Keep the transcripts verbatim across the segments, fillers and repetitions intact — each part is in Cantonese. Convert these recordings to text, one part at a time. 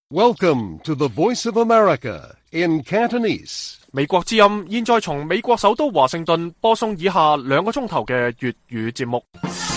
Welcome to the Voice of America in Cantonese. 美國之音現在從美國首都華盛頓播送以下兩個鐘頭嘅粵語節目。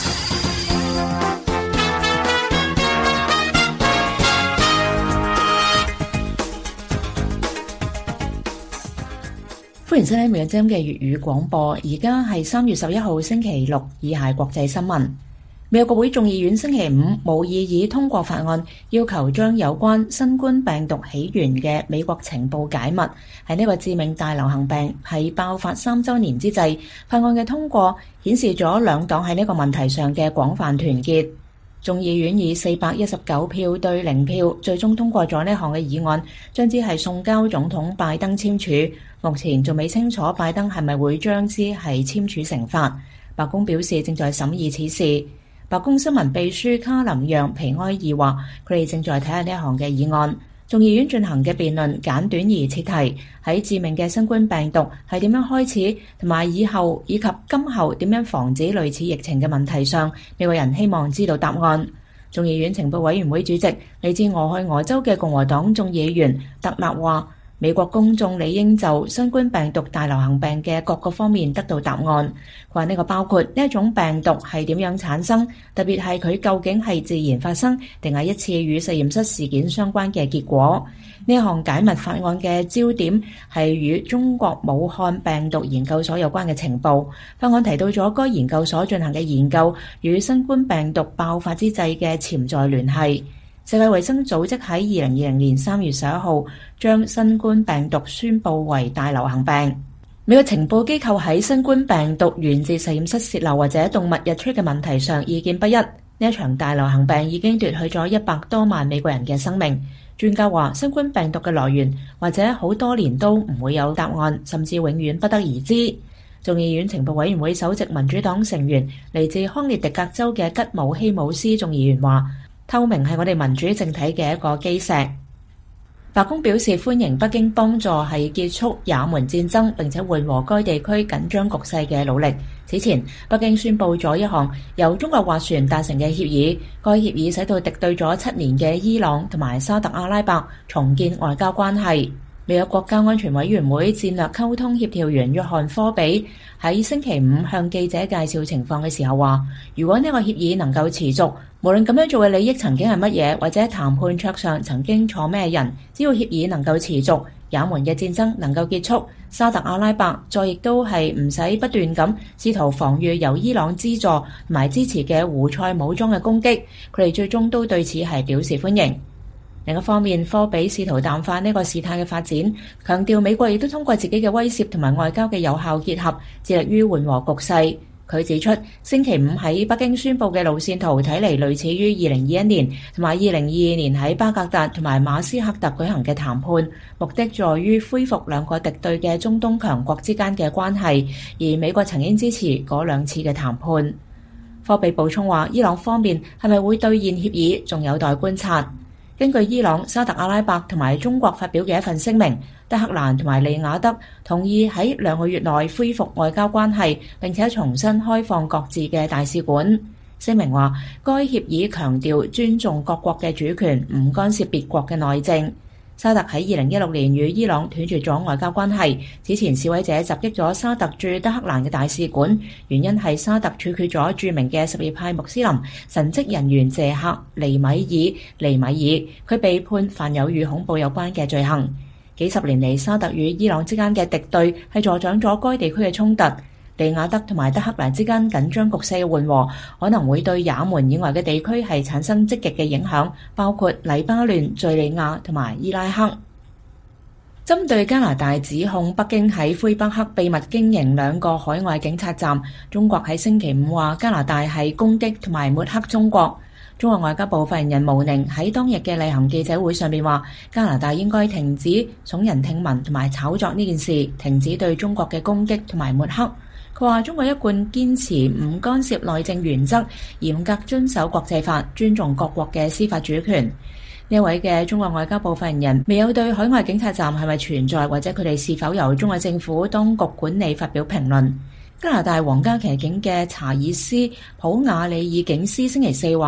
歡迎收聽美國之音嘅粵語廣播，而家係三月十一號星期六，以下係國際新聞。美國國會眾議院星期五無異議通過法案，要求將有關新冠病毒起源嘅美國情報解密。喺呢個致命大流行病係爆發三週年之際，法案嘅通過顯示咗兩黨喺呢個問題上嘅廣泛團結。眾議院以四百一十九票對零票，最終通過咗呢項嘅議案，將之係送交總統拜登簽署。目前仲未清楚拜登係咪會將之係簽署成法。白宮表示正在審議此事。白宮新聞秘書卡林讓皮埃爾話，佢哋正在睇下呢一項嘅議案。眾議院進行嘅辯論簡短而切題，喺致命嘅新冠病毒係點樣開始，同埋以後以及今後點樣防止類似疫情嘅問題上，美國人希望知道答案。眾議院情報委員會主席嚟自俄亥俄州嘅共和黨眾議員特勒話，美國公眾理應就新冠病毒大流行病嘅各個方面得到答案。佢話呢個包括呢一種病毒係點樣產生，特別係佢究竟係自然發生定係一次與實驗室事件相關嘅結果。呢一項解密法案嘅焦點係與中國武漢病毒研究所有關嘅情報。法案提到咗該研究所進行嘅研究與新冠病毒爆發之際嘅潛在聯繫。世界衛生組織喺二零二零年三月十一號將新冠病毒宣布為大流行病。美國情報機構喺新冠病毒源自實驗室洩漏或者動物日出嘅問題上意見不一。呢一場大流行病已經奪去咗一百多萬美國人嘅生命。專家話，新冠病毒嘅來源或者好多年都唔會有答案，甚至永遠不得而知。眾議院情報委員會首席民主黨成員嚟自康涅狄格州嘅吉姆希姆斯眾議員話，透明係我哋民主政體嘅一個基石。白宮表示歡迎北京幫助係結束也門戰爭並且緩和該地區緊張局勢嘅努力。此前，北京宣布咗一項由中國斡旋達成嘅協議，該協議使到敵對咗七年嘅伊朗同埋沙特阿拉伯重建外交關係。美國國家安全委員會戰略溝通協調員約翰科比喺星期五向記者介紹情況嘅時候話，如果呢個協議能夠持續，無論咁樣做嘅利益曾經係乜嘢，或者談判桌上曾經坐咩人，只要協議能夠持續，也門嘅戰爭能夠結束，沙特阿拉伯再亦都係唔使不斷咁試圖防禦由伊朗資助同埋支持嘅胡塞武裝嘅攻擊，佢哋最終都對此係表示歡迎。另一方面，科比試圖淡化呢個事態嘅發展，強調美國亦都通過自己嘅威懾同埋外交嘅有效結合，致力於緩和局勢。佢指出，星期五喺北京宣布嘅路線圖睇嚟類似於二零二一年同埋二零二二年喺巴格達同埋馬斯克特舉行嘅談判，目的在於恢復兩個敵對嘅中東強國之間嘅關係，而美國曾經支持嗰兩次嘅談判。科比補充話，伊朗方面係咪會兌現協議，仲有待觀察。根據伊朗、沙特阿拉伯同埋中國發表嘅一份聲明，德黑蘭同埋利雅得同意喺兩個月內恢復外交關係，並且重新開放各自嘅大使館。聲明話，該協議強調尊重各國嘅主權，唔干涉別國嘅內政。沙特喺二零一六年與伊朗斷絕咗外交關係。此前示威者襲擊咗沙特駐德黑蘭嘅大使館，原因係沙特處決咗著名嘅什葉派穆斯林神職人員謝克尼米爾尼米爾，佢被判犯有與恐怖有關嘅罪行。幾十年嚟，沙特與伊朗之間嘅敵對係助長咗該地區嘅衝突。利雅得同埋德黑蘭之間緊張局勢嘅緩和，可能會對也門以外嘅地區係產生積極嘅影響，包括黎巴嫩、敘利亞同埋伊拉克。針對加拿大指控北京喺魁北克秘密經營兩個海外警察站，中國喺星期五話加拿大係攻擊同埋抹黑中國。中國外交部發言人毛寧喺當日嘅例行記者會上面話，加拿大應該停止聳人聽聞同埋炒作呢件事，停止對中國嘅攻擊同埋抹黑。佢話中國一貫堅持唔干涉內政原則，嚴格遵守國際法，尊重各國嘅司法主權。呢位嘅中國外交部發言人未有對海外警察站係咪存在或者佢哋是否由中國政府當局管理發表評論。加拿大皇家騎警嘅查爾斯普瓦里爾警司星期四話，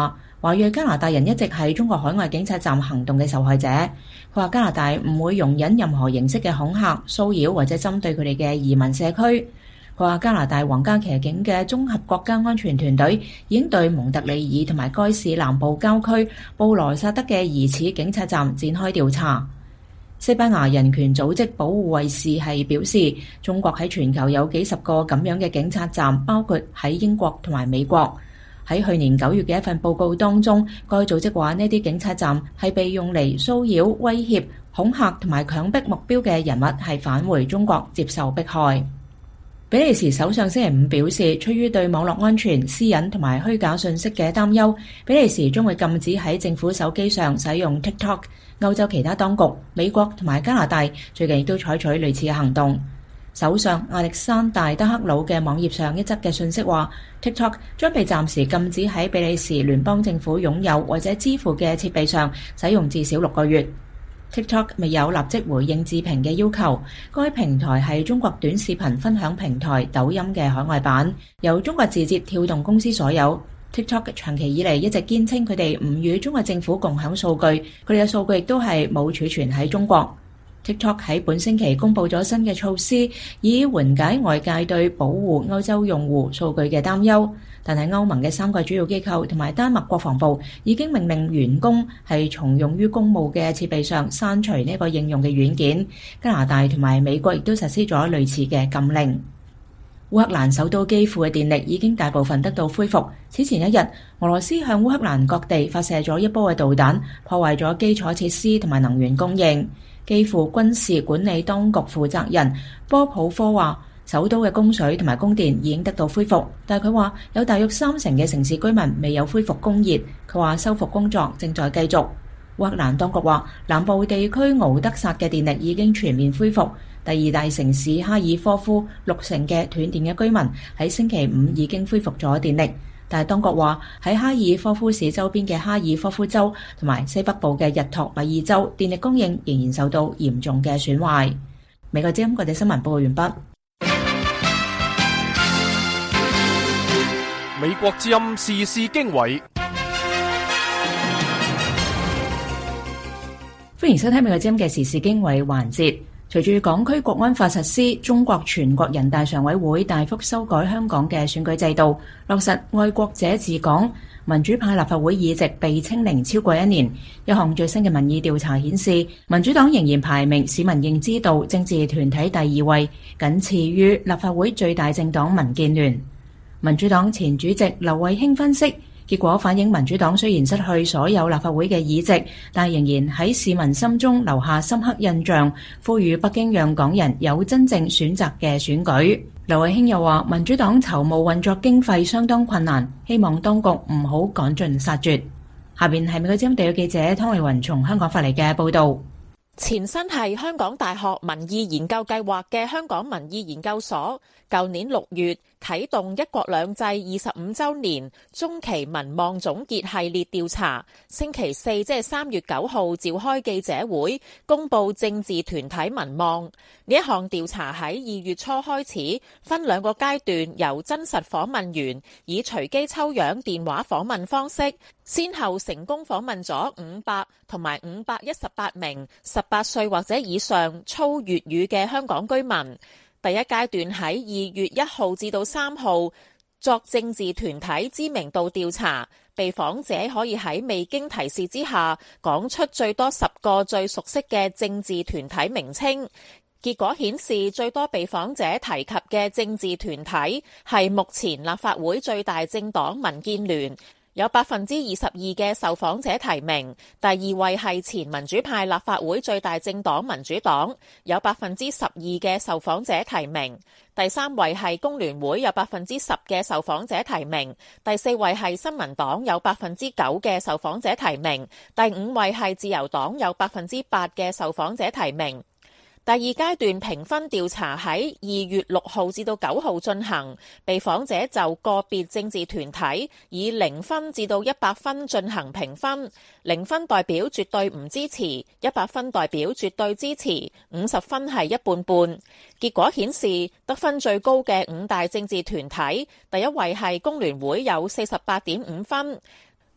華裔加拿大人一直係中國海外警察站行動嘅受害者。佢話加拿大唔會容忍任何形式嘅恐嚇、騷擾或者針對佢哋嘅移民社區。佢話加拿大皇家騎警嘅綜合國家安全團隊已經對蒙特利爾同埋該市南部郊區布萊薩德嘅疑似警察站展開調查。西班牙人權組織保護衛士係表示，中國喺全球有幾十個咁樣嘅警察站，包括喺英國同埋美國。喺去年九月嘅一份報告當中，該組織話呢啲警察站係被用嚟騷擾、威脅、恐嚇同埋強迫目標嘅人物係返回中國接受迫害。比利時首相星期五表示，出於對網絡安全、私隱同埋虛假信息嘅擔憂，比利時將會禁止喺政府手機上使用 TikTok。歐洲其他當局、美國同埋加拿大最近亦都採取類似嘅行動。首相亞歷山大德克魯嘅網頁上一則嘅信息話 ，TikTok 將被暫時禁止喺比利時聯邦政府擁有或者支付嘅設備上使用至少六個月。TikTok 未有立即回應置評嘅要求。該平台係中國短視頻分享平台抖音嘅海外版，由中國字節跳動公司所有。TikTok 長期以嚟一直堅稱佢哋唔與中國政府共享數據，佢哋嘅數據亦都係冇儲存喺中國。TikTok 喺本星期公布咗新嘅措施，以緩解外界對保護歐洲用戶數據嘅擔憂。但係歐盟嘅三個主要機構同埋丹麥國防部已經命令員工係從用於公務嘅設備上刪除呢個應用嘅軟件。加拿大同埋美國亦都實施咗類似嘅禁令。烏克蘭首都基輔嘅電力已經大部分得到恢復。此前一日，俄羅斯向烏克蘭各地發射咗一波嘅導彈，破壞咗基礎設施同埋能源供應。基輔軍事管理當局負責人波普科話，首都嘅供水同埋供電已經得到恢復，但係佢話有大約三成嘅城市居民未有恢復供熱。佢話修復工作正在繼續。烏克蘭當局話，南部地區敖德薩嘅電力已經全面恢復。第二大城市哈爾科夫六成嘅斷電嘅居民喺星期五已經恢復咗電力，但係當局話喺哈爾科夫市周邊嘅哈爾科夫州同埋西北部嘅日托米爾州電力供應仍然受到嚴重嘅損壞。美國之音國際新聞報告完畢。 美國之音時事經緯， 歡迎收聽美國之音嘅時事經緯環節。隨住港區國安法實施，中國全國人大常委會大幅修改香港嘅選舉制度，落實愛國者治港。民主派立法會議席被清零超過一年。一項最新嘅民意調查顯示，民主黨仍然排名市民認知度政治團體第二位，僅次於立法會最大政黨民建聯。民主黨前主席劉慧卿分析，結果反映民主黨雖然失去所有立法會嘅議席，但仍然喺市民心中留下深刻印象，呼籲北京讓港人有真正選擇嘅選舉。劉慧卿又話，民主黨籌募運作經費相當困難，希望當局唔好趕盡殺絕。下邊係美國之音地記者湯麗雲從香港發嚟嘅報導。 前身係香港大學民意研究計劃嘅香港民意研究所，舊年六月啟動一國兩制二十五週年中期民望總結系列調查，星期四即係三月九號召開記者會，公布政治團體民望。呢一項調查喺二月初開始，分兩個階段，由真實訪問員以隨機抽樣電話訪問方式，先後成功訪問咗五百同埋五百一十八名十八歲或者以上操粵語嘅香港居民。第一階段喺二月一號至到三號作政治團體知名度調查，被訪者可以喺未經提示之下講出最多十個最熟悉嘅政治團體名稱。結果顯示，最多被訪者提及嘅政治團體係目前立法會最大政黨民建聯，有百分之二十二嘅受訪者提名。第二位係前民主派立法會最大政黨民主黨，有百分之十二嘅受訪者提名。第三位係工聯會，有百分之十嘅受訪者提名。第四位係新民黨，有百分之九嘅受訪者提名。第五位係自由黨，有百分之八嘅受訪者提名。第二階段評分調查喺二月六號至到九號進行，被訪者就個別政治團體以零分至到一百分進行評分，零分代表絕對唔支持，一百分代表絕對支持，五十分係一半半。結果顯示，得分最高嘅五大政治團體，第一位係工聯會有四十八點五分。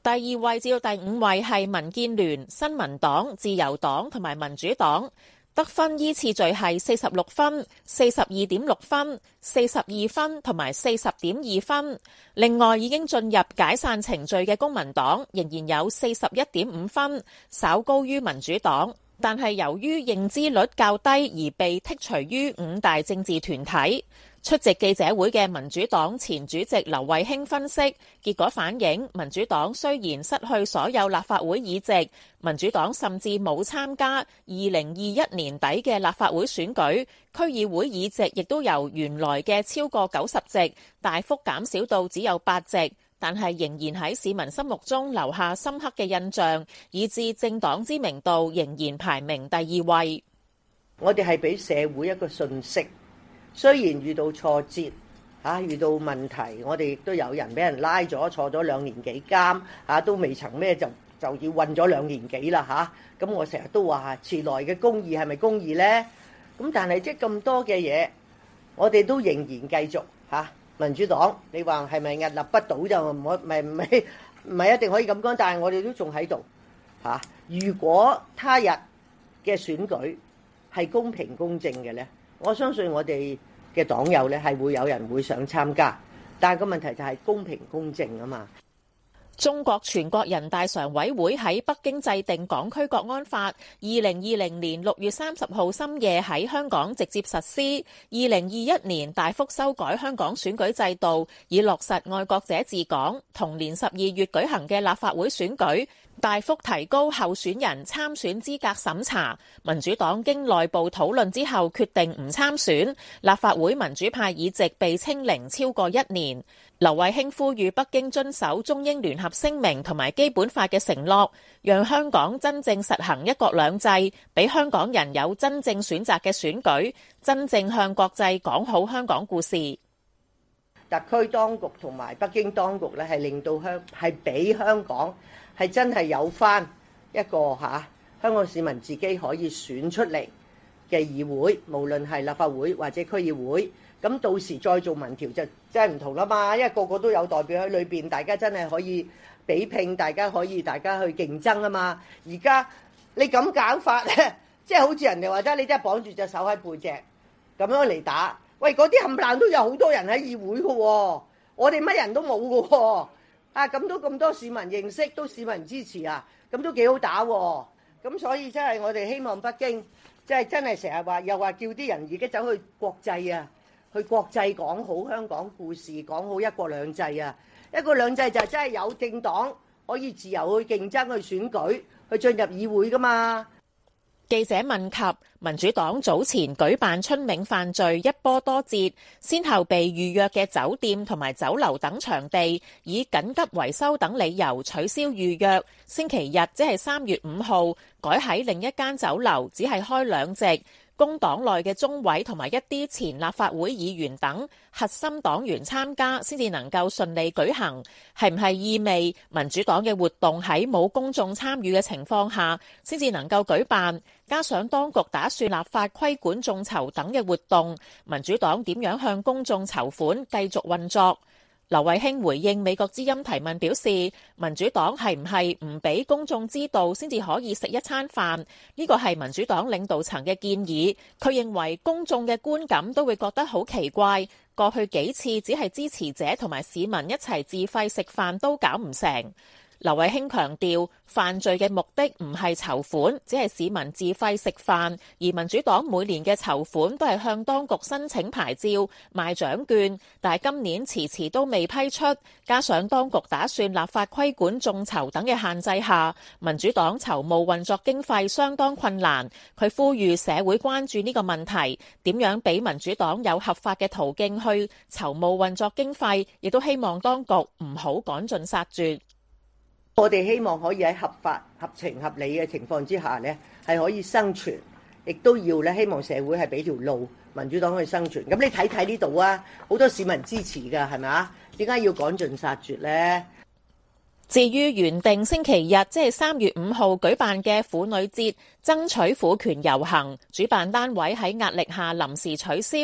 第二位至到第五位係民建聯、新民黨、自由黨同埋民主黨，得分依次序係四十六分、四十二點六分、四十二分同埋四十點二分。另外已經進入解散程序嘅公民黨仍然有四十一點五分，稍高於民主黨，但係由於認知率較低而被剔除於五大政治團體。出席記者會嘅民主黨前主席劉慧卿分析，結果反映民主黨雖然失去所有立法會議席，民主黨甚至冇參加二零二一年底嘅立法會選舉，區議會議席亦都由原來嘅超過九十席大幅減少到只有八席，但係仍然喺市民心目中留下深刻嘅印象，以致政黨知名度仍然排名第二位。 我哋係俾社會一個訊息。雖然遇到挫折，嚇、啊、遇到問題，我哋亦都有人俾人拉咗，坐咗兩年幾監，嚇、啊、都未曾咩就就要韞咗兩年幾啦嚇。咁、啊、我成日都話遲來嘅公義係咪公義呢？咁但係即係咁多嘅嘢，我哋都仍然繼續嚇、啊。民主黨，你話係咪屹立不倒就唔可？唔係唔係唔係一定可以咁講，但係我哋都仲喺度嚇。如果他日嘅選舉係公平公正嘅呢，我相信我哋嘅黨友呢係會有人會想參加，但係個問題就係公平公正啊嘛。 中國全國人大常委會喺北京制定港區國安法，二零二零年六月三十號深夜喺香港直接實施。二零二一年大幅修改香港選舉制度，以落實愛國者治港。同年十二月舉行嘅立法會選舉，大幅提高候選人參選資格審查。民主黨經內部討論之後決定唔參選，立法會民主派議席被清零超過一年。劉慧卿呼籲北京遵守中英聯合聲明同埋基本法嘅承諾，讓香港真正實行一國兩制，俾香港人有真正選擇嘅選舉，真正向國際講好香港故事。 特區當局同埋北京當局咧，係令到香係俾香港係真係有翻一個嚇、啊、香港市民自己可以選出嚟嘅議會，無論係立法會或者區議會。咁到時再做民調就真係唔同啦嘛，因為個個都有代表喺裏邊，大家真係可以比拼，大家可以大家去競爭啊嘛。而家你咁搞法咧，即係好似人哋話齋，你真係綁住隻手喺背脊咁樣嚟打。喂，嗰啲冚唪唥都有好多人喺議會嘅喎，我哋乜人都冇嘅喎。啊，咁都咁多市民認識，都市民支持啊，咁都幾好打喎。咁所以真係我哋希望北京即係真係成日話，又話叫啲人而家走去國際啊。去國際講好香港故事，講好一國兩制啊！一國兩制就係真係有政黨可以自由去競爭、去選舉、去進入議會噶嘛。 記者問及民主黨早前舉辦春茗飯聚一波多折，先後被預約嘅酒店同埋酒樓等場地以緊急維修等理由取消預約，星期日即係三月五號改喺另一間酒樓，只係開兩席。工黨內嘅中委同埋一啲前立法會議員等核心黨員參加，先至能夠順利舉行。係唔係意味民主黨嘅活動喺冇公眾參與嘅情況下，先至能夠舉辦？加上當局打算立法規管眾籌等嘅活動，民主黨點樣向公眾籌款繼續運作？劉慧卿回應美國之音提問表示，民主黨係唔係唔俾公眾知道先至可以食一餐飯？呢個係民主黨領導層嘅建議。佢認為公眾嘅觀感都會覺得好奇怪，過去幾次只係支持者同埋市民一齊自費食飯都搞唔成。劉慧卿強調，犯罪嘅目的唔係籌款，只係市民自費食飯，而民主黨每年嘅籌款都係向當局申請牌照、賣獎券，但係今年遲遲都未批出，加上當局打算立法規管眾籌等嘅限制下，民主黨籌募運作經費相當困難。佢呼籲社會關注呢個問題，點樣俾民主黨有合法嘅途徑去籌募運作經費，亦都希望當局唔好趕盡殺絕。 我哋希望可以喺合法、合情、合理嘅情況之下呢，係可以生存，亦都要咧希望社會係俾條路民主黨可以生存。咁你睇睇呢度啊，好多市民支持㗎，係咪啊？點解要趕盡殺絕呢？ 至於原定星期日即係三月五號舉辦嘅婦女節爭取婦權遊行，主辦單位喺壓力下臨時取消。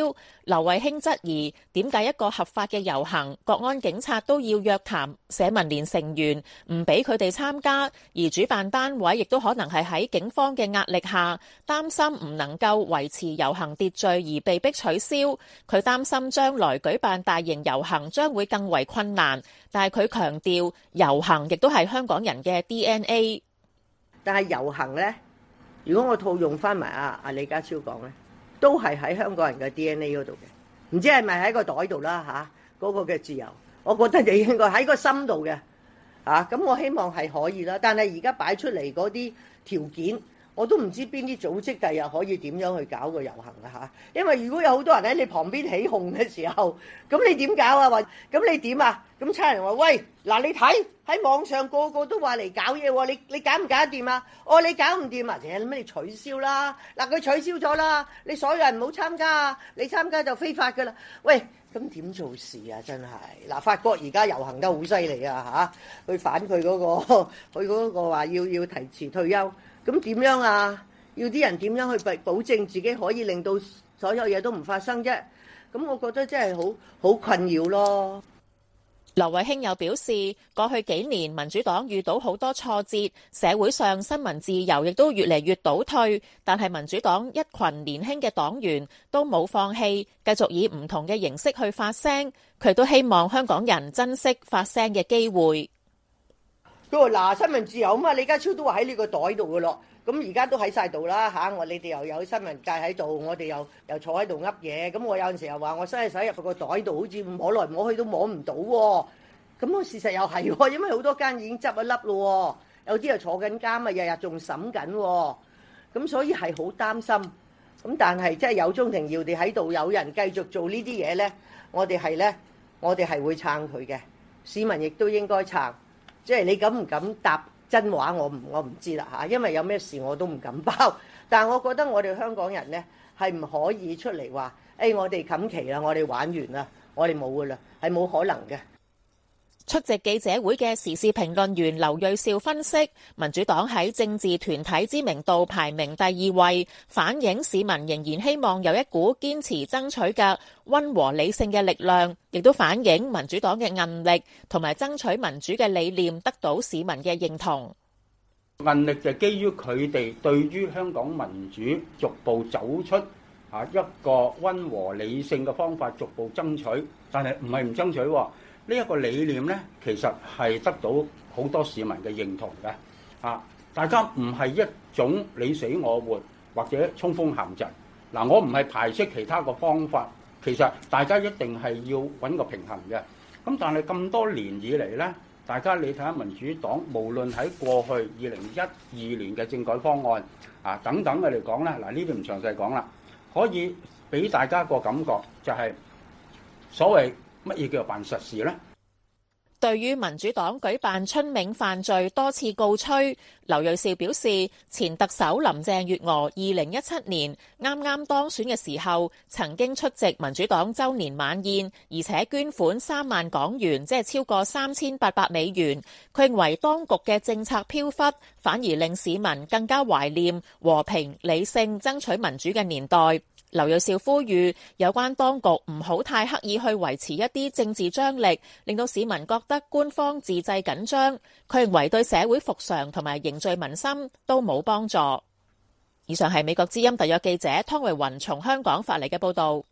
劉慧卿質疑點解一個合法嘅遊行，國安警察都要約談社民連成員，唔俾佢哋參加，而主辦單位亦都可能係喺警方嘅壓力下，擔心唔能夠維持遊行秩序而被迫取消。佢擔心將來舉辦大型遊行將會更為困難，但係佢強調遊行亦都係香港人嘅 D N A。 但係遊行呢，如果我套用翻埋阿阿李家超講呢，都係喺香港人嘅 D N A 嗰度嘅，唔知係咪喺個袋度啦嚇，嗰個嘅自由，我覺得你應該喺個心度嘅嚇，咁我希望係可以啦。但係而家擺出嚟嗰啲條件，我都唔知邊啲組織第日可以點樣去搞個遊行啊嚇！因為如果有好多人喺你旁邊起哄嘅時候，咁你點搞啊？話咁你點啊？咁差人話：喂，嗱你睇喺網上個個都話嚟搞嘢喎，你你搞唔搞得掂啊？哦，你搞唔掂啊？誒，咁你取消啦！嗱，佢取消咗啦，你所有人唔好參加啊！你參加就非法噶啦！喂，咁點做事啊？真係嗱，法國而家遊行得好犀利啊嚇！去反佢嗰個，佢嗰個話要要提遲退休。咁點樣啊？要啲人點樣去保證自己可以令到所有嘢都唔發生啫？咁我覺得真係好好困擾咯。 劉慧卿又表示，過去幾年民主黨遇到好多挫折，社會上新聞自由亦都越嚟越倒退，但係民主黨一群年輕嘅黨員都冇放棄，繼續以唔同嘅形式去發聲。佢都希望香港人珍惜發聲嘅機會。 佢話嗱，新聞自由啊嘛，李家超都話喺呢個袋度噶咯，咁而家都喺晒度啦嚇，我你哋又有新聞界喺度，我哋又又坐喺度噏嘢，咁我有陣時又話我伸手入個袋度，好似摸來摸去都摸唔到喎，咁我事實又係喎，因為好多間已經執一粒咯，有啲又坐緊監啊，日日仲審緊喎，咁所以係好擔心，咁但係即係有鍾庭耀地喺度，有人繼續做呢啲嘢咧，我哋係咧，我哋係會撐佢嘅，市民亦都應該撐。即係你敢唔敢答真話，我唔我唔知啦嚇，因為有咩事我都唔敢包。但係我覺得我哋香港人呢係唔可以出嚟話，誒、哎、我哋冚旗啦，我哋玩完啦，我哋冇噶啦，係冇可能嘅。 出席記者會嘅時事評論員劉銳紹分析，民主黨喺政治團體知名度排名第二位，反映市民仍然希望有一股堅持爭取嘅溫和理性嘅力量，亦都反映民主黨嘅韌力同埋爭取民主嘅理念得到市民嘅認同。 韌力就基於佢哋對於香港民主逐步走出啊一個溫和理性嘅方法逐步爭取，但係唔係唔爭取喎。呢一個理念呢，其實係得到好多市民嘅認同嘅。啊，大家唔係一種你死我活或者衝鋒陷陣。嗱，我唔係排斥其他嘅方法，其實大家一定係要揾個平衡嘅。咁但係咁多年以嚟呢，大家你睇下民主黨，無論喺過去二零一二年嘅政改方案啊等等嘅嚟講呢，嗱呢啲唔詳細講啦，可以俾大家個感覺就係所謂乜嘢叫做辦實事呢？ 對於民主黨舉辦春茗犯罪多次告吹，劉銳紹表示，前特首林鄭月娥二零一七年啱啱當選嘅時候，曾經出席民主黨週年晚宴，而且捐款三萬港元，即係超過三千八百美元。佢認為當局嘅政策飄忽，反而令市民更加懷念和平理性爭取民主嘅年代。劉銳紹呼籲有關當局唔好太刻意去維持一啲政治張力，令到市民覺得官方自製緊張。佢認為對社會復常同埋凝聚民心都冇幫助。以上係美國之音特約記者湯慧雲從香港發嚟嘅報導。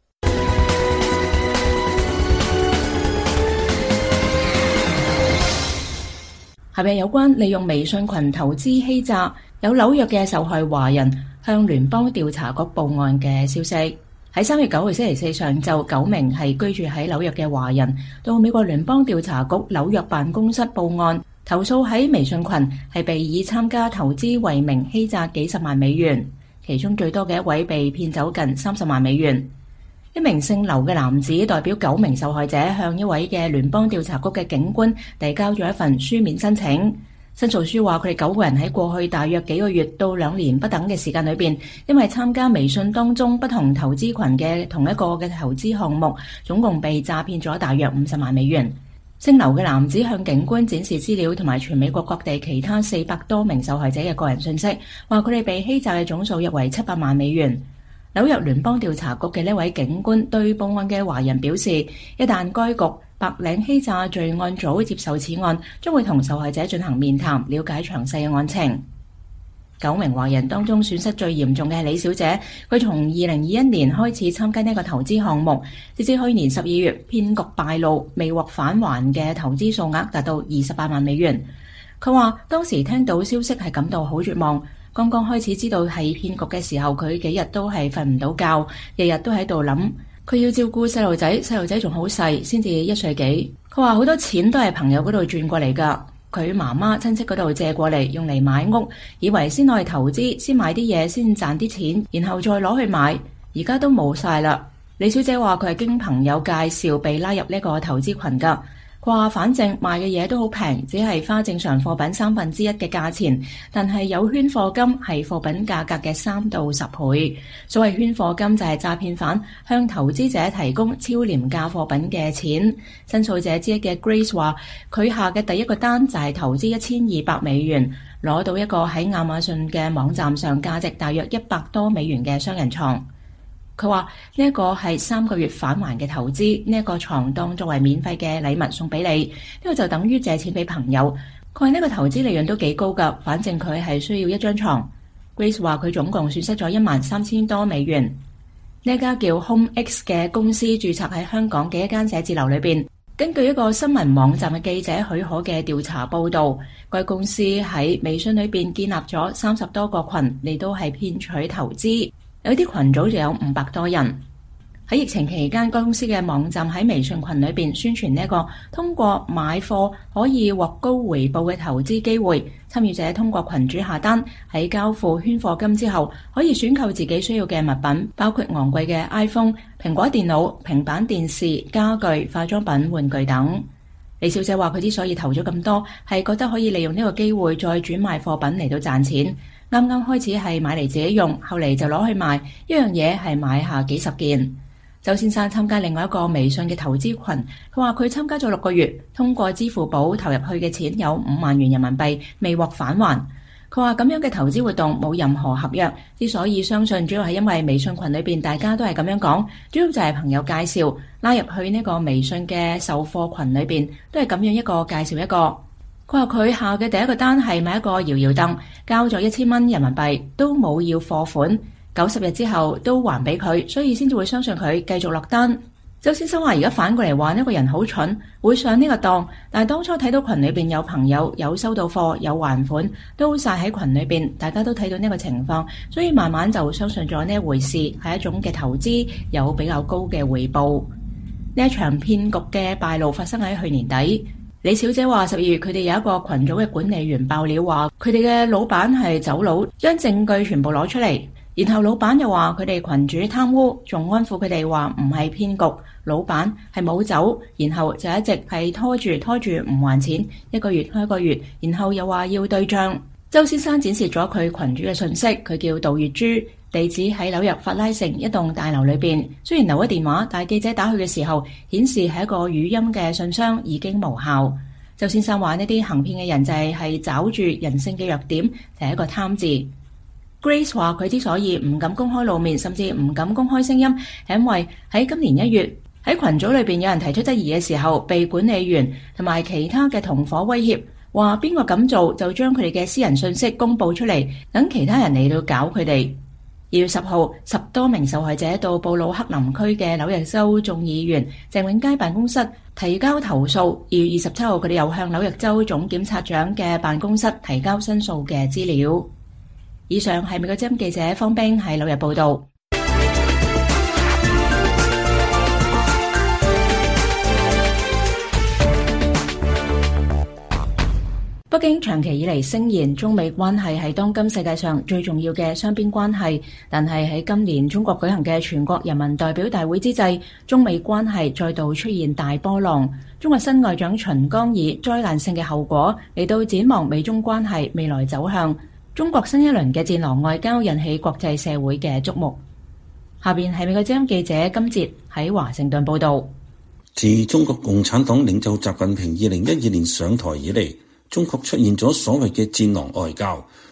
係咪有關利用微信群投資欺詐，有紐約嘅受害華人向聯邦調查局報案嘅消息？喺三月九號星期四上晝，九名係居住喺紐約嘅華人到美國聯邦調查局紐約辦公室報案，投訴喺微信群係被以參加投資為名欺詐幾十萬美元，其中最多嘅一位被騙走近三十萬美元。一名姓劉嘅男子代表九名受害者向一位嘅聯邦調查局嘅警官遞交咗一份書面申請。申訴書話佢哋九個人喺過去大約幾個月到兩年不等嘅時間裏邊，因為參加微信當中不同投資群嘅同一個嘅投資項目，總共被詐騙咗大約五十萬美元。姓劉嘅男子向警官展示資料同埋全美國各地其他四百多名受害者嘅個人信息，話佢哋被欺詐嘅總數約為七百萬美元。 紐約聯邦調查局嘅呢位警官對報案嘅華人表示，一旦該局白領欺詐罪案組接受此案，將會同受害者進行面談，了解詳細嘅案情。九名華人當中損失最嚴重嘅係李小姐，佢從二零二一年開始參加呢個投資項目，直至去年十二月騙局敗露，未獲返還嘅投資數額達到二十八萬美元。佢話當時聽到消息係感到好絕望，剛剛開始知道係騙局嘅時候，佢幾日都係瞓唔到覺，日日都喺度諗，佢要照顧細路仔，細路仔仲好細，先至一歲幾。佢話好多錢都係朋友嗰度轉過嚟㗎。佢媽媽親戚嗰度借過嚟用嚟買屋，以為先攞去投資，先買啲嘢先賺啲錢，然後再攞去買，而家都冇晒啦。李小姐話佢係經朋友介紹被拉入呢個投資群㗎。佢話反正賣嘅嘢都好平，只係花正常貨品三分之一嘅價錢，但係有圈貨金係貨品價格嘅三到十倍。所謂圈貨金就係詐騙犯向投資者提供超廉價貨品嘅錢。申訴者之一嘅 Grace 話，佢下嘅第一個單就係投資一千二百美元，攞到一個喺亞馬遜嘅網站上價值大約一百多美元嘅雙人床。佢話呢一個係三個月返還嘅投資，呢、這、一個床當作為免費嘅禮物送俾你，呢、這個就等於借錢俾朋友。佢話呢個投資利潤都幾高㗎，反正佢係需要一張床。Grace 話佢總共損失咗一萬三千多美元。呢一家叫 HomeX 嘅公司註冊喺香港嘅一間寫字樓裏邊。根據一個新聞網站嘅記者許可嘅調查報導，該公司喺微信裏邊建立咗三十多個群，嚟到係騙取投資。有啲群組就有五百多人。喺疫情期間，該公司嘅網站喺微信群裏邊宣傳呢一個通過買貨可以獲高回報嘅投資機會。參與者通過群主下單，喺交付圈貨金之後，可以選購自己需要嘅物品，包括昂貴嘅 iPhone、蘋果電腦、平板電視、家具、化妝品、玩具等。李小姐話佢之所以投咗咁多，係覺得可以利用呢個機會再轉賣貨品嚟到賺錢。啱啱開始係買嚟自己用，後嚟就攞去賣，一樣嘢係買下幾十件。周先生參加另外一個微信嘅投資群，佢話佢參加咗六個月，通過支付寶投入去嘅錢有五萬元人民幣，未獲返還。佢話咁樣嘅投資活動冇任何合約，之所以相信主要係因為微信群裏邊大家都係咁樣講，主要就係朋友介紹拉入去呢個微信嘅售貨群裏邊，都係咁樣一個介紹一個。佢話佢下嘅第一個單係買一個搖搖凳，交咗一千蚊人民幣，都冇要貨款，九十日之後都還俾佢，所以先至會相信佢繼續落單。周先生話而家反過嚟話呢個人好蠢，會上呢個當，但係當初睇到群裏邊有朋友有收到貨有還款，都晒喺群裏邊，大家都睇到呢個情況，所以慢慢就相信咗呢一回事係一種嘅投資，有比較高嘅回報。呢一場騙局嘅敗露發生喺去年底。李小姐話十二月佢哋有一個群組嘅管理員爆料話佢哋嘅老闆係走佬，將證據全部攞出嚟，然後老闆又話佢哋群主貪污，仲安撫佢哋話唔係騙局，老闆係冇走，然後就一直係拖住拖住唔還錢，一個月開一個月，然後又話要對賬。周先生展示咗佢群主嘅信息，佢叫杜月珠，地址喺紐約法拉盛一棟大樓裏邊。雖然留咗電話，但係記者打去嘅時候顯示係一個語音嘅信箱，已經無效。周先生話呢啲行騙嘅人就係係找住人性嘅弱點，就係一個貪字。Grace 話佢之所以唔敢公開露面，甚至唔敢公開聲音，係因為喺今年一月喺群組裏邊有人提出質疑嘅時候，被管理員同埋其他嘅同夥威脅，話邊個咁做就將佢哋嘅私人信息公佈出嚟，等其他人嚟到搞佢哋。二月十號，十多名受害者到布魯克林區嘅紐約州眾議員鄭永佳辦公室提交投訴。二月二十七號，佢哋又向紐約州總檢察長嘅辦公室提交申訴嘅資料。以上係美國之音記者方冰喺紐約報道。北京長期以嚟聲言中美關係係當今世界上最重要嘅雙邊關係，但係喺今年中國舉行嘅全國人民代表大會之際，中美關係再度出現大波浪。中國新外長秦剛以災難性嘅後果嚟到展望美中關係未來走向。中國新一輪嘅戰狼外交引起國際社會嘅矚目。下邊係美國之音記者金哲喺華盛頓報道。 自中國共產黨領袖習近平二零一二年上台以嚟，中國出現咗所謂嘅戰狼外交，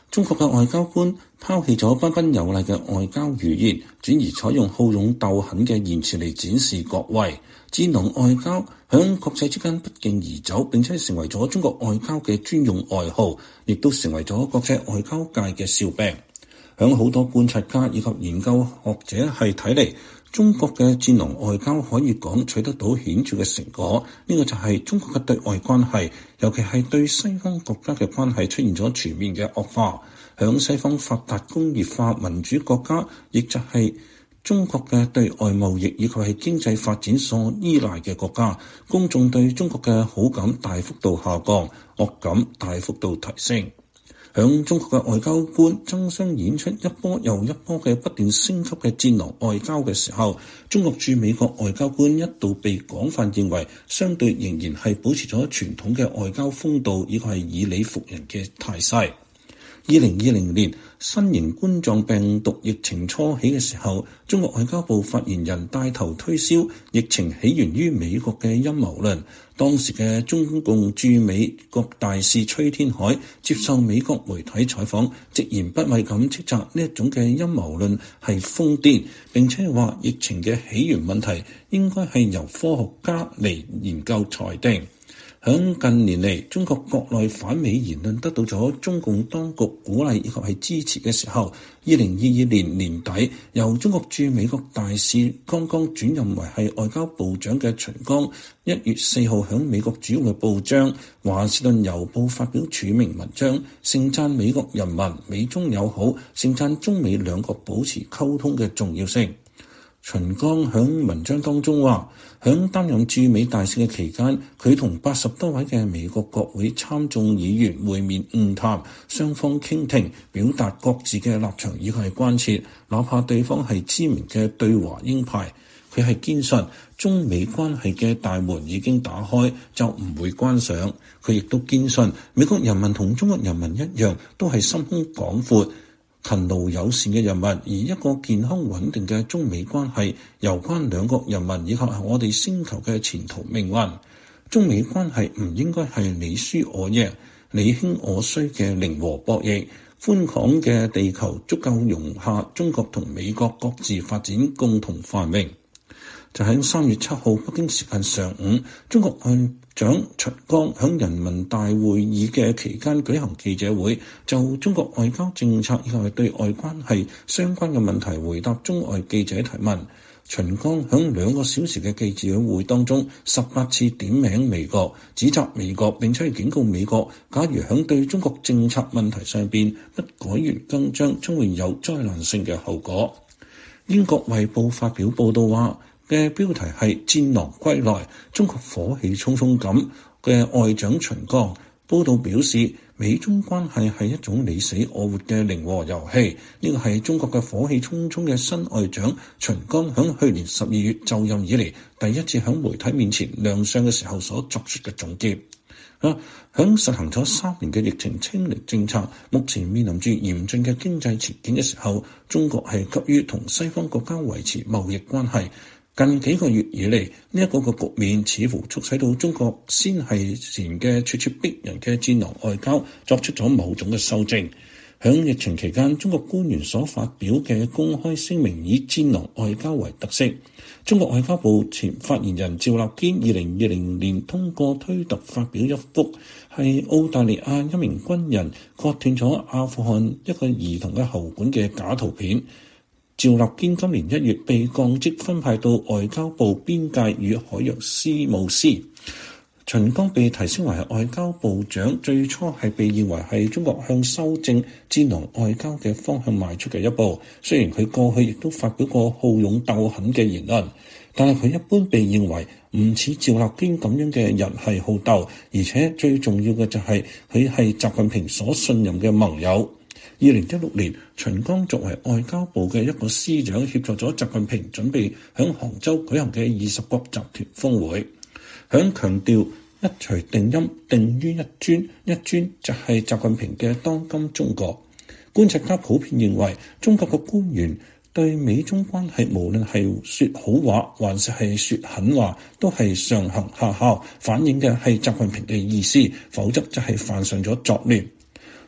中國嘅外交官拋棄咗彬彬有禮嘅外交語言，轉而採用好勇鬥狠嘅言辭嚟展示國威。戰狼外交響國際之間不脛而走，並且成為咗中國外交嘅專用外號，亦都成為咗國際外交界嘅笑柄。響好多觀察家以及研究學者係睇嚟，中國嘅戰狼外交可以講取得到顯著嘅成果。呢、這個就係中國嘅對外關係，尤其係對西方國家嘅關係出現咗全面嘅惡化。響西方發達工業化民主國家，亦就係中國嘅對外貿易以及係經濟發展所依賴嘅國家，公眾對中國嘅好感大幅度下降，惡感大幅度提升。響中國嘅外交官爭相演出一波又一波嘅不斷升級嘅戰狼外交嘅時候，中國駐美國外交官一度被廣泛認為相對仍然係保持咗傳統嘅外交風度，以及係以理服人嘅態勢。二零二零年新型冠狀病毒疫情初起嘅時候，中國外交部發言人帶頭推銷疫情起源於美國嘅陰謀論。當時嘅中共駐美國大使崔天凱接受美國媒體採訪，直言不諱咁斥責呢一種嘅陰謀論係瘋癲，並且話疫情嘅起源問題應該係由科學家嚟研究裁定。響近年嚟，中國國內反美言論得到咗中共當局鼓勵以及係支持嘅時候，二零二二年年底，由中國駐美國大使剛剛轉任為係外交部長嘅秦剛，一月四號響美國主要嘅報章《華盛頓郵報》發表署名文章，盛讚美國人民美中友好，盛讚中美兩國保持溝通嘅重要性。秦剛響文章當中話，響擔任駐美大使嘅期間，佢同八十多位嘅美國國會參眾議員會面晤談，雙方傾聽，表達各自嘅立場以及係關切，哪怕對方係知名嘅對華鷹派，佢係堅信中美關係嘅大門已經打開，就唔會關上。佢亦都堅信美國人民同中國人民一樣，都係心胸廣闊、勤勞友善嘅人民，而一個健康穩定嘅中美關係，攸關兩國人民以及係我哋星球嘅前途命運。中美關係唔應該係你輸我贏、你興我衰嘅零和博弈。寬廣嘅地球足夠容下中國同美國各自發展，共同繁榮。就喺三月七號北京時間上午，中國外長秦剛響人民大會議嘅期間舉行記者會，就中國外交政策以及對外關係相關嘅問題回答中外記者提問。秦剛響兩個小時嘅記者會當中，十八次點名美國，指責美國，並且警告美國，假如響對中國政策問題上邊不改弦更張，將會有災難性嘅後果。英國《衛報》發表報道話，嘅標題係戰狼歸來，中國火氣沖沖咁嘅外長秦剛報道表示，美中關係係一種你死我活嘅零和遊戲。呢個係中國嘅火氣沖沖嘅新外長秦剛響去年十二月就任以嚟第一次響媒體面前亮相嘅時候所作出嘅總結。啊，響實行咗三年嘅疫情清零政策，目前面臨住嚴峻嘅經濟前景嘅時候，中國係急於同西方國家維持貿易關係。近幾個月以嚟，呢一個個局面似乎促使到中國先係前嘅咄咄逼人嘅戰狼外交作出咗某種嘅修正。響疫情期間，中國官員所發表嘅公開聲明以戰狼外交為特色。中國外交部前發言人趙立堅二零二零年通過推特發表一幅係澳大利亞一名軍人割斷咗阿富汗一個兒童嘅喉管嘅假圖片。趙立堅今年一月被降職，分派到外交部邊界與海洋事務司。秦剛被提升為外交部長，最初係被認為係中國向修正戰狼外交嘅方向邁出嘅一步。雖然佢過去亦都發表過好勇鬥狠嘅言論，但係佢一般被認為唔似趙立堅咁樣嘅人係好鬥，而且最重要嘅就係佢係習近平所信任嘅盟友。二零一六年，秦剛作為外交部嘅一個司長，協助咗習近平準備響杭州舉行嘅二十國集團峰會，響強調一錘定音，定於一尊，一尊就係習近平嘅當今中國。觀察家普遍認為，中國嘅官員對美中關係無論係說好話還是係說狠話，都係上行下效，反映嘅係習近平嘅意思，否則就係犯上咗作亂。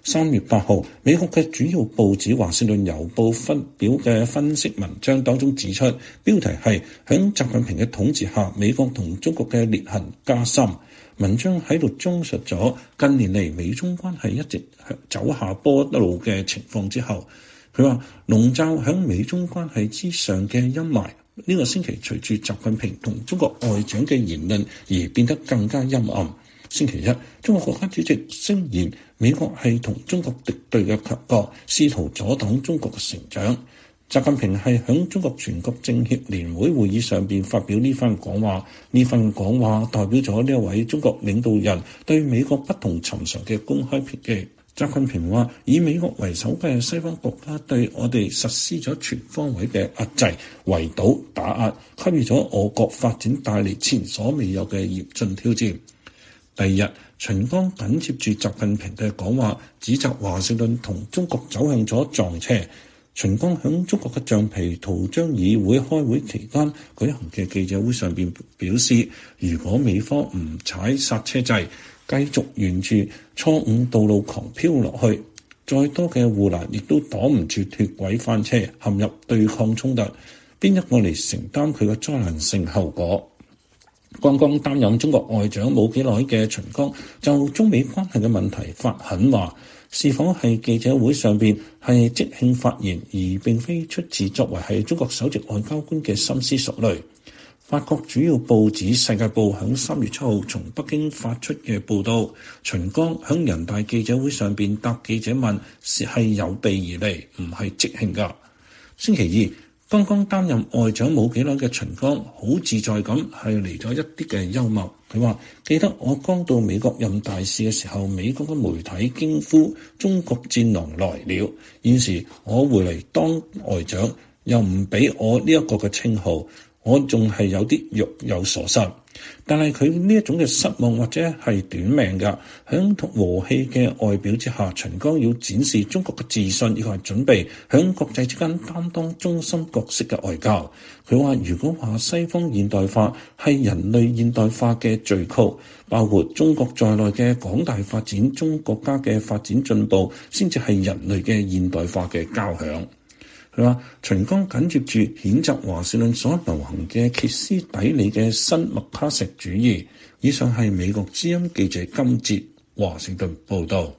三月八號，美國嘅主要報紙《華盛頓郵報》發表嘅分析文章當中指出，標題係響習近平嘅統治下，美國同中國嘅裂痕加深。文章喺度綜述咗近年嚟美中關係一直走下坡路嘅情況之後，佢話籠罩響美中關係之上嘅陰霾，呢個星期隨住習近平同中國外長嘅言論而變得更加陰暗。星期一，中國國家主席聲言美國係同中國敵對嘅強國，試圖阻擋中國嘅成長。習近平係響中國全國政協年會會議上邊發表呢番講話，呢份講話代表咗呢一位中國領導人對美國不同尋常嘅公開抨擊。習近平話：以美國為首嘅西方國家對我哋實施咗全方位嘅壓制、圍堵、打壓，給予咗我國發展帶嚟前所未有嘅嚴峻挑戰。第二日，秦剛緊接住習近平嘅講話，指責華盛頓同中國走向咗撞車。秦剛響中國嘅橡皮圖章議會開會期間舉行嘅記者會上邊表示，如果美方唔踩剎車掣，繼續沿住錯誤道路狂飄落去，再多嘅護欄亦都擋唔住脫軌翻車，陷入對抗衝突，邊一個嚟承擔佢嘅災難性後果？剛剛擔任中國外長冇幾耐嘅秦剛就中美關係嘅問題發狠話，是否係記者會上邊係即興發言，而並非出自作為係中國首席外交官嘅深思熟慮。法國主要報紙《世界報》響三月七號從北京發出嘅報道，秦剛響人大記者會上邊答記者問，係有備而嚟，唔係即興噶。星期二，剛剛擔任外長冇幾耐嘅秦剛好自在咁係嚟咗一啲嘅幽默。佢話：記得我剛到美國任大使嘅時候，美國嘅媒體驚呼中國戰狼來了。現時我回嚟當外長，又唔俾我呢一個嘅稱號。我仲係有啲若有所失，但係佢呢一種嘅失望或者係短命㗎。響和氣嘅外表之下，秦剛要展示中國嘅自信，亦係準備響國際之間擔當中心角色嘅外交。佢話：如果話西方現代化係人類現代化嘅序曲，包括中國在內嘅廣大發展中國家嘅發展進步，先至係人類嘅現代化嘅交響。佢話：秦剛緊接住譴責華盛頓所流行嘅歇斯底里嘅新麥卡錫主義。以上係美國之音記者金哲華盛頓報導。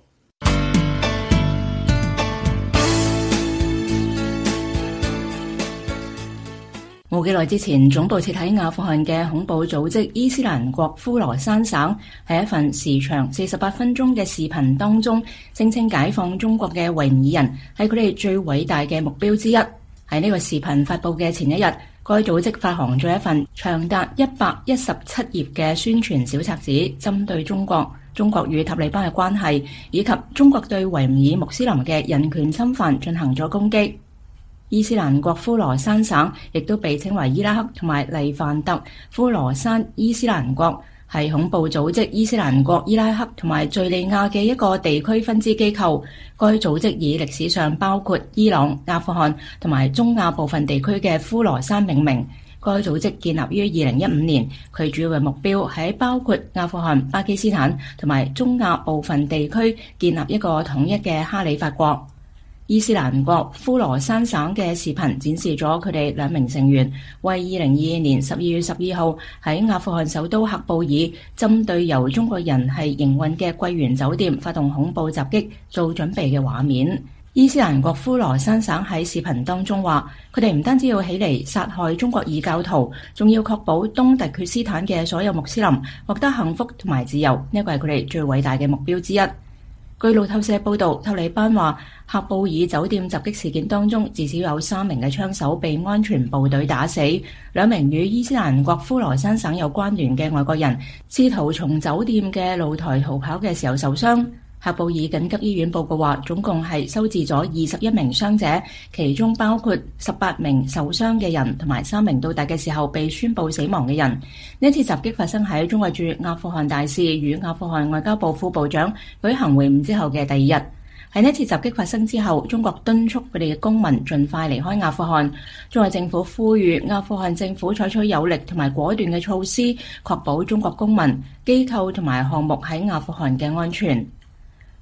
冇幾耐之前，總部設喺阿富汗嘅恐怖組織伊斯蘭國呼羅珊省喺一份時長四十八分鐘嘅視頻當中，聲稱解放中國嘅維吾爾人係佢哋最偉大嘅目標之一。喺呢個視頻發布嘅前一日，該組織發行咗一份長達一百一十七頁嘅宣傳小冊子，針對中國、中國與塔利班嘅關係以及中國對維吾爾穆斯林嘅人權侵犯進行咗攻擊。伊斯蘭國呼羅珊省亦都被稱為伊拉克同埋黎凡特呼羅珊伊斯蘭國，係恐怖組織伊斯蘭國伊拉克同埋敘利亞嘅一個地區分支機構。該組織以歷史上包括伊朗、阿富汗同埋中亞部分地區嘅呼羅珊命名。該組織建立於二零一五年，佢主要嘅目標係包括阿富汗、巴基斯坦同埋中亞部分地區建立一個統一嘅哈里發國。伊斯蘭國呼羅珊省嘅視頻展示咗佢哋兩名成員為二零二二年十二月十二號喺阿富汗首都喀布爾針對由中國人係營運嘅桂園酒店發動恐怖襲擊做準備嘅畫面。伊斯蘭國呼羅珊省喺視頻當中話，佢哋唔單止要起嚟殺害中國異教徒，仲要確保東突厥斯坦嘅所有穆斯林獲得幸福同埋自由，呢個係佢哋最偉大嘅目標之一。據路透社報道，塔利班話喀布爾酒店襲擊事件當中，至少有三名嘅槍手被安全部隊打死，兩名與伊斯蘭國呼羅珊省有關聯嘅外國人試圖從酒店嘅露台逃跑嘅時候受傷。喀布爾緊急醫院報告話，總共係收治咗二十一名傷者，其中包括十八名受傷嘅人同埋三名到達嘅時候被宣布死亡嘅人。呢次襲擊發生喺中國駐阿富汗大使與阿富汗外交部副部長舉行會晤之後嘅第二日。喺呢次襲擊發生之後，中國敦促佢哋嘅公民盡快離開阿富汗。中國政府呼籲阿富汗政府採取有力同埋果斷嘅措施，確保中國公民、機構同埋項目喺阿富汗嘅安全。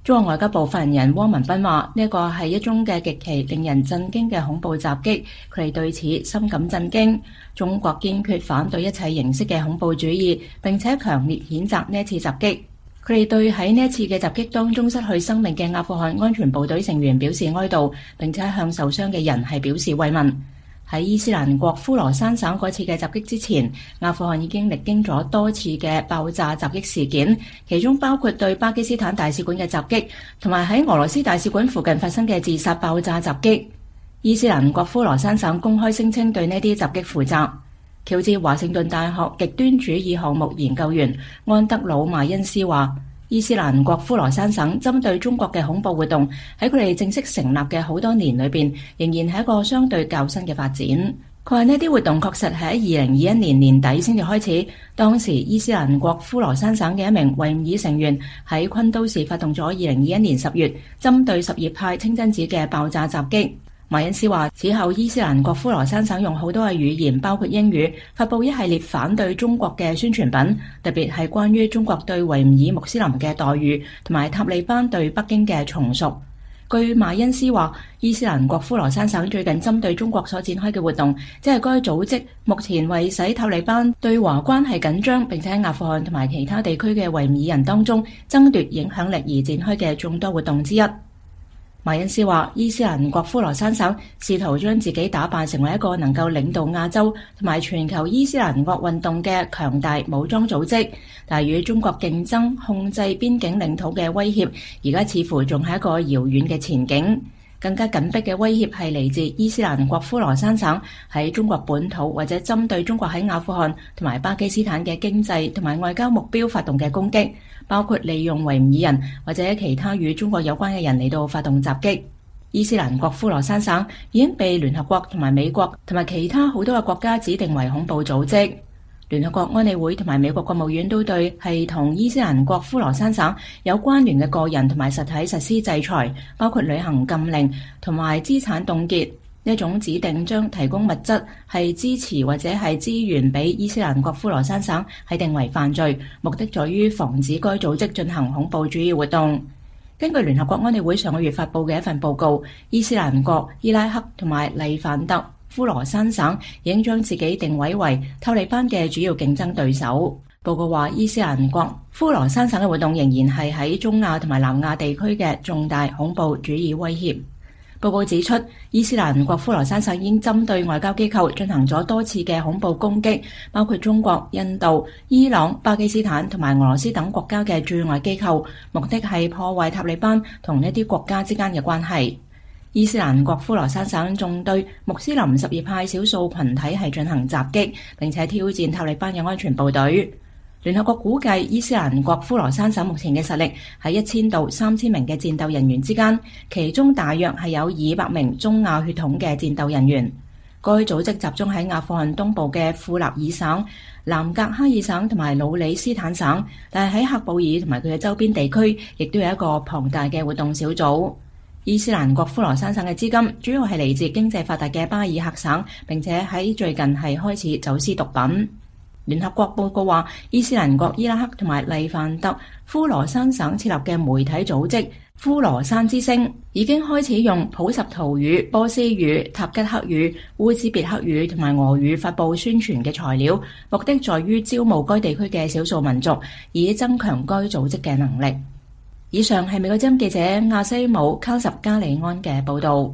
中國外交部發言人汪文斌話：呢一個係一宗嘅極其令人震驚嘅恐怖襲擊，佢哋對此深感震驚。中國堅決反對一切形式嘅恐怖主義，並且強烈譴責呢一次襲擊。佢哋對喺呢一次嘅襲擊當中失去生命嘅阿富汗安全部隊成員表示哀悼，並且向受傷嘅人係表示慰問。喺伊斯蘭國呼羅珊省嗰次嘅襲擊之前，阿富汗已經歷經咗多次嘅爆炸襲擊事件，其中包括對巴基斯坦大使館嘅襲擊，同埋喺俄羅斯大使館附近發生嘅自殺爆炸襲擊。伊斯蘭國呼羅珊省公開聲稱對呢啲襲擊負責。喬治華盛頓大學極端主義項目研究員安德魯馬恩斯話：伊斯蘭國呼羅珊省針對中國嘅恐怖活動喺佢哋正式成立嘅好多年裏邊，仍然係一個相對較新嘅發展。佢話呢啲活動確實係喺二零二一年年底先至開始，當時伊斯蘭國呼羅珊省嘅一名維吾爾成員喺昆都士發動咗二零二一年十月針對什葉派清真寺嘅爆炸襲擊。馬恩斯話：此後伊斯蘭國呼羅珊省用好多嘅語言，包括英語，發布一系列反對中國嘅宣傳品，特別係關於中國對維吾爾穆斯林嘅待遇，同埋塔利班對北京嘅從屬。據馬恩斯話，伊斯蘭國呼羅珊省最近針對中國所展開嘅活動，即係該組織目前為使塔利班對華關係緊張，並且喺阿富汗同埋其他地區嘅維吾爾人當中爭奪影響力而展開嘅眾多活動之一。馬恩斯話：伊斯蘭國呼羅珊省試圖將自己打扮成為一個能夠領導亞洲同埋全球伊斯蘭國運動嘅強大武裝組織，但係與中國競爭控制邊境領土嘅威脅，而家似乎仲係一個遙遠嘅前景。更加緊迫嘅威脅係嚟自伊斯蘭國呼羅珊省喺中國本土或者針對中國喺阿富汗同埋巴基斯坦嘅經濟同埋外交目標發動嘅攻擊，包括利用維吾爾人或者其他與中國有關嘅人嚟到發動襲擊。伊斯蘭國呼羅珊省已經被聯合國同埋美國同埋其他好多嘅國家指定為恐怖組織。聯合國安理會同埋美國國務院都對係同伊斯蘭國呼羅珊省有關聯嘅個人同埋實體實施制裁，包括旅行禁令同埋資產凍結。呢種指定將提供物質係支持或者係資源俾伊斯蘭國呼羅珊省係定為犯罪，目的在於防止該組織進行恐怖主義活動。根據聯合國安理會上個月發布嘅一份報告，伊斯蘭國、伊拉克同埋黎凡特呼羅珊省已經將自己定位為塔利班嘅主要競爭對手。報告話，伊斯蘭國呼羅珊省嘅活動仍然係喺中亞同埋南亞地區嘅重大恐怖主義威脅。報告指出，伊斯蘭國呼羅珊省已經針對外交機構進行咗多次嘅恐怖攻擊，包括中國、印度、伊朗、巴基斯坦同埋俄羅斯等國家嘅駐外機構，目的係破壞塔利班同呢啲國家之間嘅關係。伊斯蘭國呼羅珊省仲對穆斯林什葉派少數群體係進行襲擊，並且挑戰塔利班嘅安全部隊。聯合國估計，伊斯蘭國呼羅珊省目前嘅實力喺一千到三千名嘅戰鬥人員之間，其中大約係有二百名中亞血統嘅戰鬥人員。該組織集中喺阿富汗東部嘅庫納爾省、南格哈爾省同埋魯里斯坦省，但係喺喀布爾同埋佢嘅周邊地區，亦都有一個龐大嘅活動小組。伊斯蘭國呼羅珊省嘅資金主要係嚟自經濟發達嘅巴爾克省，並且喺最近係開始走私毒品。聯合國報告話，伊斯蘭國伊拉克同埋黎凡特呼羅珊省設立嘅媒體組織呼羅珊之聲已經開始用普什圖語、波斯語、塔吉克語、烏茲別克語同埋俄語發布宣傳嘅材料，目的在於招募該地區嘅少數民族，以增強該組織嘅能力。以上係美國之音記者亞西姆卡什加里安嘅報導。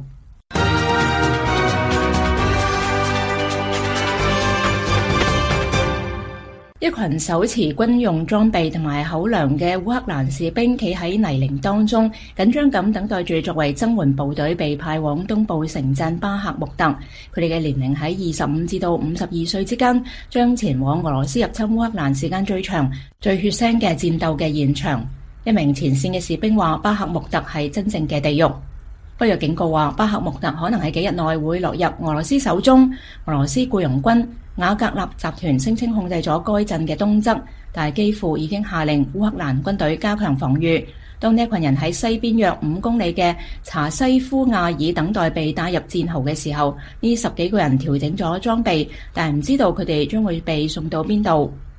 一群手持軍用裝備同埋口糧嘅烏克蘭士兵企喺泥濘當中，緊張咁等待住作為增援部隊被派往東部城鎮巴赫穆特。佢哋嘅年齡喺二十五至到五十二歲之間，將前往俄羅斯入侵烏克蘭時間最長、最血腥嘅戰鬥嘅現場。一名前線嘅士兵話：巴赫穆特係真正嘅地獄。不過警告話，巴赫穆特可能喺幾日內會落入俄羅斯手中。俄羅斯僱傭軍瓦格納集團聲稱控制咗該鎮嘅東側，但係基輔已經下令烏克蘭軍隊加強防禦。當呢一群人喺西邊約五公里嘅查西夫亞爾等待被帶入戰壕嘅時候，呢十幾個人調整咗裝備，但係唔知道佢哋將會被送到邊度。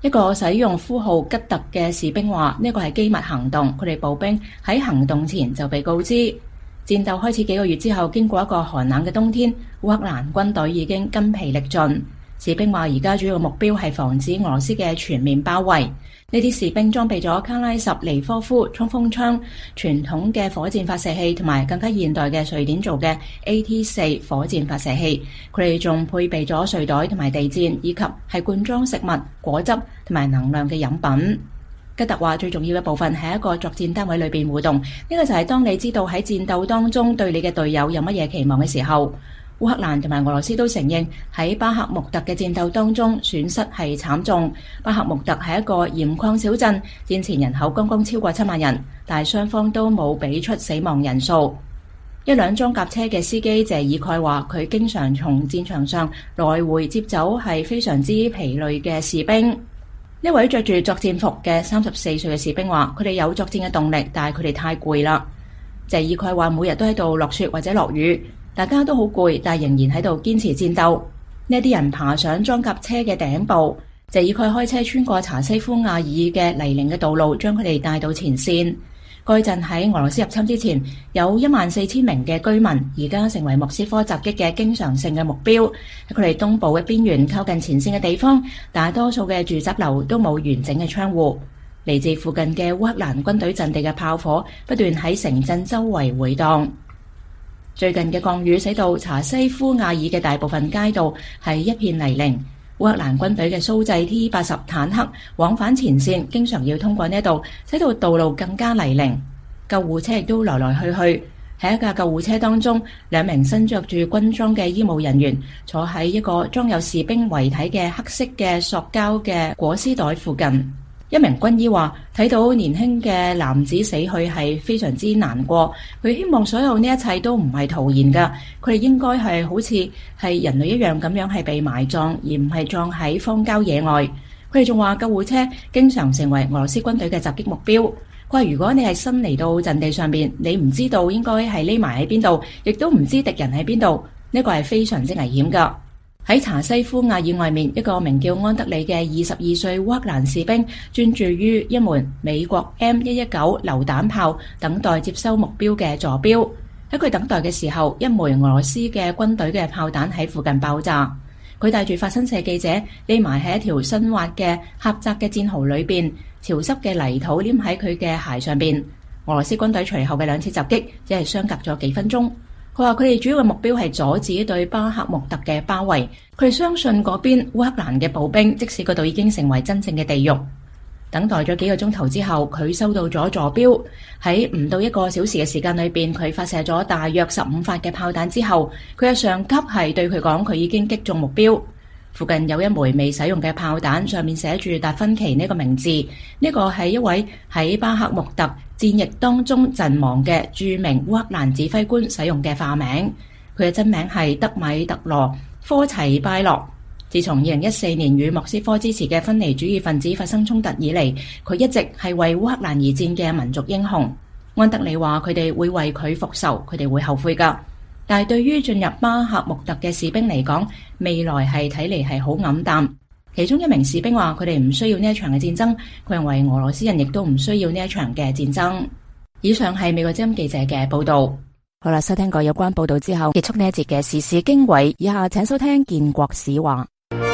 一個使用呼號吉特嘅士兵話：呢個係機密行動，佢哋步兵喺行動前就被告知。戰鬥開始幾個月之後，經過一個寒冷嘅冬天，烏克蘭軍隊已經筋疲力盡。士兵話：而家主要目標係防止俄羅斯嘅全面包圍。呢啲士兵裝備咗卡拉什尼科夫衝鋒槍、傳統嘅火箭發射器同埋更加現代嘅瑞典做嘅 A T 四火箭發射器。佢哋仲配備咗睡袋同埋地氈，以及係罐裝食物、果汁同埋能量嘅飲品。吉特話：最重要嘅部分係一個作戰單位裏邊互動，呢、這個就係當你知道喺戰鬥當中對你嘅隊友有乜嘢期望嘅時候。烏克蘭同埋俄羅斯都承認喺巴克穆特嘅戰鬥當中損失係慘重。巴克穆特係一個鹽礦小鎮，戰前人口剛剛超過七萬人，但係雙方都冇俾出死亡人數。一輛裝甲車嘅司機謝爾蓋話：佢經常從戰場上來回接走係非常之疲累嘅士兵。呢位着住作戰服嘅三十四歲嘅士兵話：佢哋有作戰嘅動力，但係佢哋太攰啦。謝爾蓋話：每日都喺度落雪或者落雨。大家都好攰，但仍然喺度堅持戰鬥。呢啲人爬上裝甲車嘅頂部，謝爾蓋開車穿過查西夫亞爾嘅泥濘嘅道路，將佢哋帶到前線。該鎮喺俄羅斯入侵之前有一萬四千名嘅居民，而家成為莫斯科襲擊嘅經常性嘅目標。喺佢哋東部嘅邊緣靠近前線嘅地方，大多數嘅住宅樓都冇完整嘅窗戶。嚟自附近嘅烏克蘭軍隊陣地嘅炮火不斷喺城鎮周圍回盪。最近嘅降雨使到查西夫亞爾嘅大部分街道係一片泥濘。烏克蘭軍隊嘅蘇製 T 八十坦克往返前線，經常要通過呢度，使到道路更加泥濘。救護車亦都來來去去。喺一架救護車當中，兩名身着住軍裝嘅醫務人員坐喺一個裝有士兵遺體嘅黑色嘅塑膠嘅裹屍袋附近。一名軍醫話：睇到年輕嘅男子死去係非常之難過，佢希望所有呢一切都唔係徒然噶，佢哋應該係好似係人類一樣咁樣係被埋葬，而唔係葬喺荒郊野外。佢哋仲話救護車經常成為俄羅斯軍隊嘅襲擊目標。佢話如果你係新嚟到陣地上邊，你唔知道應該係匿埋喺邊度，亦都唔知敵人喺邊度，呢個係非常之危險噶。喺查西夫亞爾外面，一個名叫安德里嘅二十二歲烏克蘭士兵專注於一門美國 M 一一九榴彈炮，等待接收目標嘅坐標。喺佢等待嘅時候，一枚俄羅斯嘅軍隊嘅炮彈喺附近爆炸。佢帶住法新社記者匿埋喺一條新挖嘅狹窄嘅戰壕裏邊，潮濕嘅泥土黏喺佢嘅鞋上邊。俄羅斯軍隊隨後嘅兩次襲擊只係相隔咗幾分鐘。佢話佢哋主要嘅目標係阻止對巴克穆特嘅包圍。佢哋相信嗰邊烏克蘭嘅步兵，即使嗰度已經成為真正嘅地獄。等待咗幾個鐘頭之後，佢收到咗坐標。喺唔到一個小時嘅時間裏邊，佢發射咗大約十五發嘅炮彈之後，佢嘅上級係對佢講，佢已經擊中目標。附近有一枚未使用嘅炮彈，上面寫住達芬奇呢個名字。呢個係一位喺巴克穆特戰役當中陣亡嘅著名烏克蘭指揮官使用嘅化名。佢嘅真名係德米特羅科齊拜洛。自從二零一四年與莫斯科支持嘅分離主義分子發生衝突以嚟，佢一直係為烏克蘭而戰嘅民族英雄。安德里話佢哋會為佢復仇，佢哋會後悔㗎。但係對於進入巴克穆特嘅士兵嚟講，未來係睇嚟係好黯淡。其中一名士兵話：佢哋唔需要呢一場嘅戰爭，佢認為俄羅斯人亦都唔需要呢一場嘅戰爭。以上係美國之音記者嘅報道。 好啦，收聽過有關報道之後，結束呢一節嘅時事經緯。以下請收聽建國史話。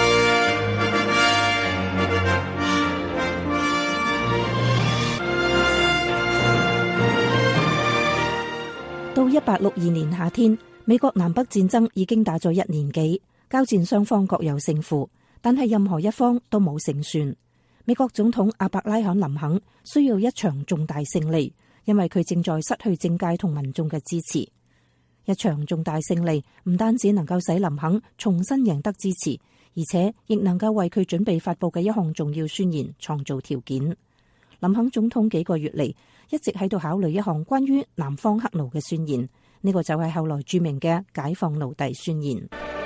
到一八六二年夏天，美國南北戰爭已經打咗一年幾，交戰雙方各有勝負，但係任何一方都冇勝算。美國總統阿伯拉罕林肯需要一場重大勝利，因為佢正在失去政界同民眾嘅支持。一場重大勝利唔單止能夠使林肯重新贏得支持，而且亦能夠為佢準備發佈嘅一項重要宣言創造條件。林肯總統幾個月嚟一直喺度考慮一項關於南方黑奴嘅宣言，呢個就係後來著名嘅解放奴隸宣言。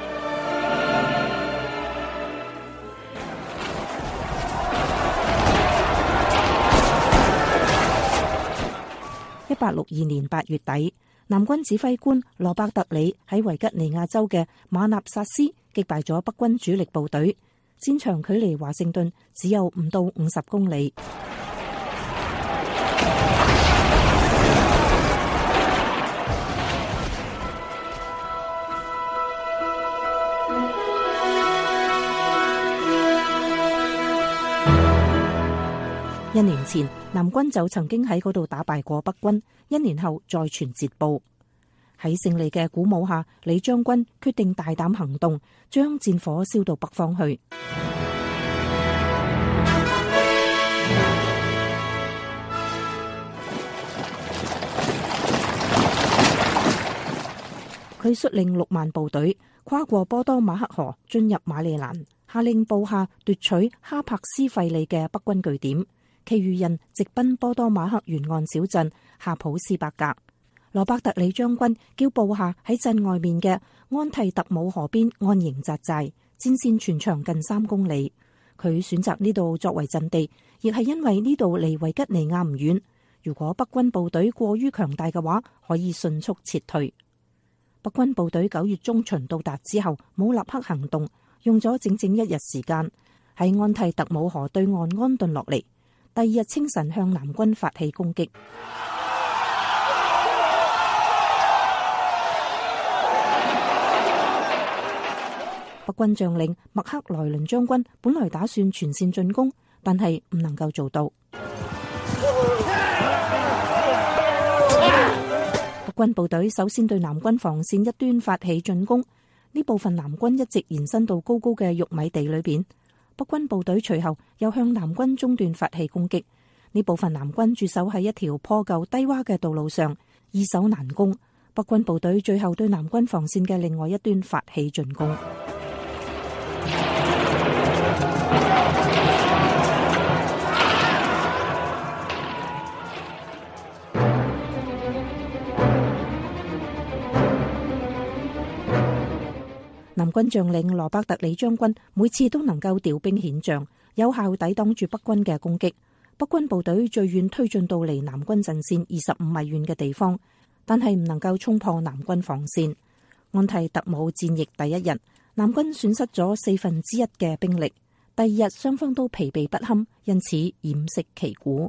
一八六二年八月底，南軍指揮官羅伯特里喺維吉尼亞州嘅馬納薩斯擊敗咗北軍主力部隊， 戰場距離華盛頓只有五到五十公里。一年前，南軍就曾經喺嗰度打敗過北軍，一年後再傳捷報。喺勝利嘅鼓舞下，李將軍決定大膽行動，將戰火燒到北方去。佢率領六萬部隊跨過波多馬克河，進入馬里蘭，下令部下奪取哈柏斯費利嘅北軍據點。其餘人直奔波多馬克沿岸小鎮夏普斯伯格。羅伯特李將軍叫部下喺鎮外面嘅安蒂特姆河邊安營紮寨，戰線全長近三公里。佢選擇呢度作為陣地，亦係因為呢度離維吉尼亞唔遠。如果北軍部隊過於強大嘅話，可以迅速撤退。北軍部隊九月中旬到達之後，冇立刻行動，用咗整整一日時間喺安蒂特姆河對岸安頓落嚟。第二日清晨向南軍發起攻擊。北軍將領麥克萊倫將軍本來打算全線進攻，但係唔能夠做到。北軍部隊首先對南軍防線一端發起進攻，呢部分南軍一直延伸到高高嘅玉米地裏邊。北軍部隊隨後又向南軍中段發起攻擊，呢部分南軍駐守喺一條破舊低洼嘅道路上，易守難攻。北軍部隊最後對南軍防線嘅另外一端發起進攻。南軍將領羅伯特李將軍每次都能夠調兵遣將，有效抵擋住北軍嘅攻擊。北軍部隊最遠推進到離南軍陣線二十五米遠嘅地方，但係唔能夠衝破南軍防線。安蒂特姆戰役第一日，南軍損失咗四分之一嘅兵力。第二日雙方都疲憊不堪，因此偃息旗鼓。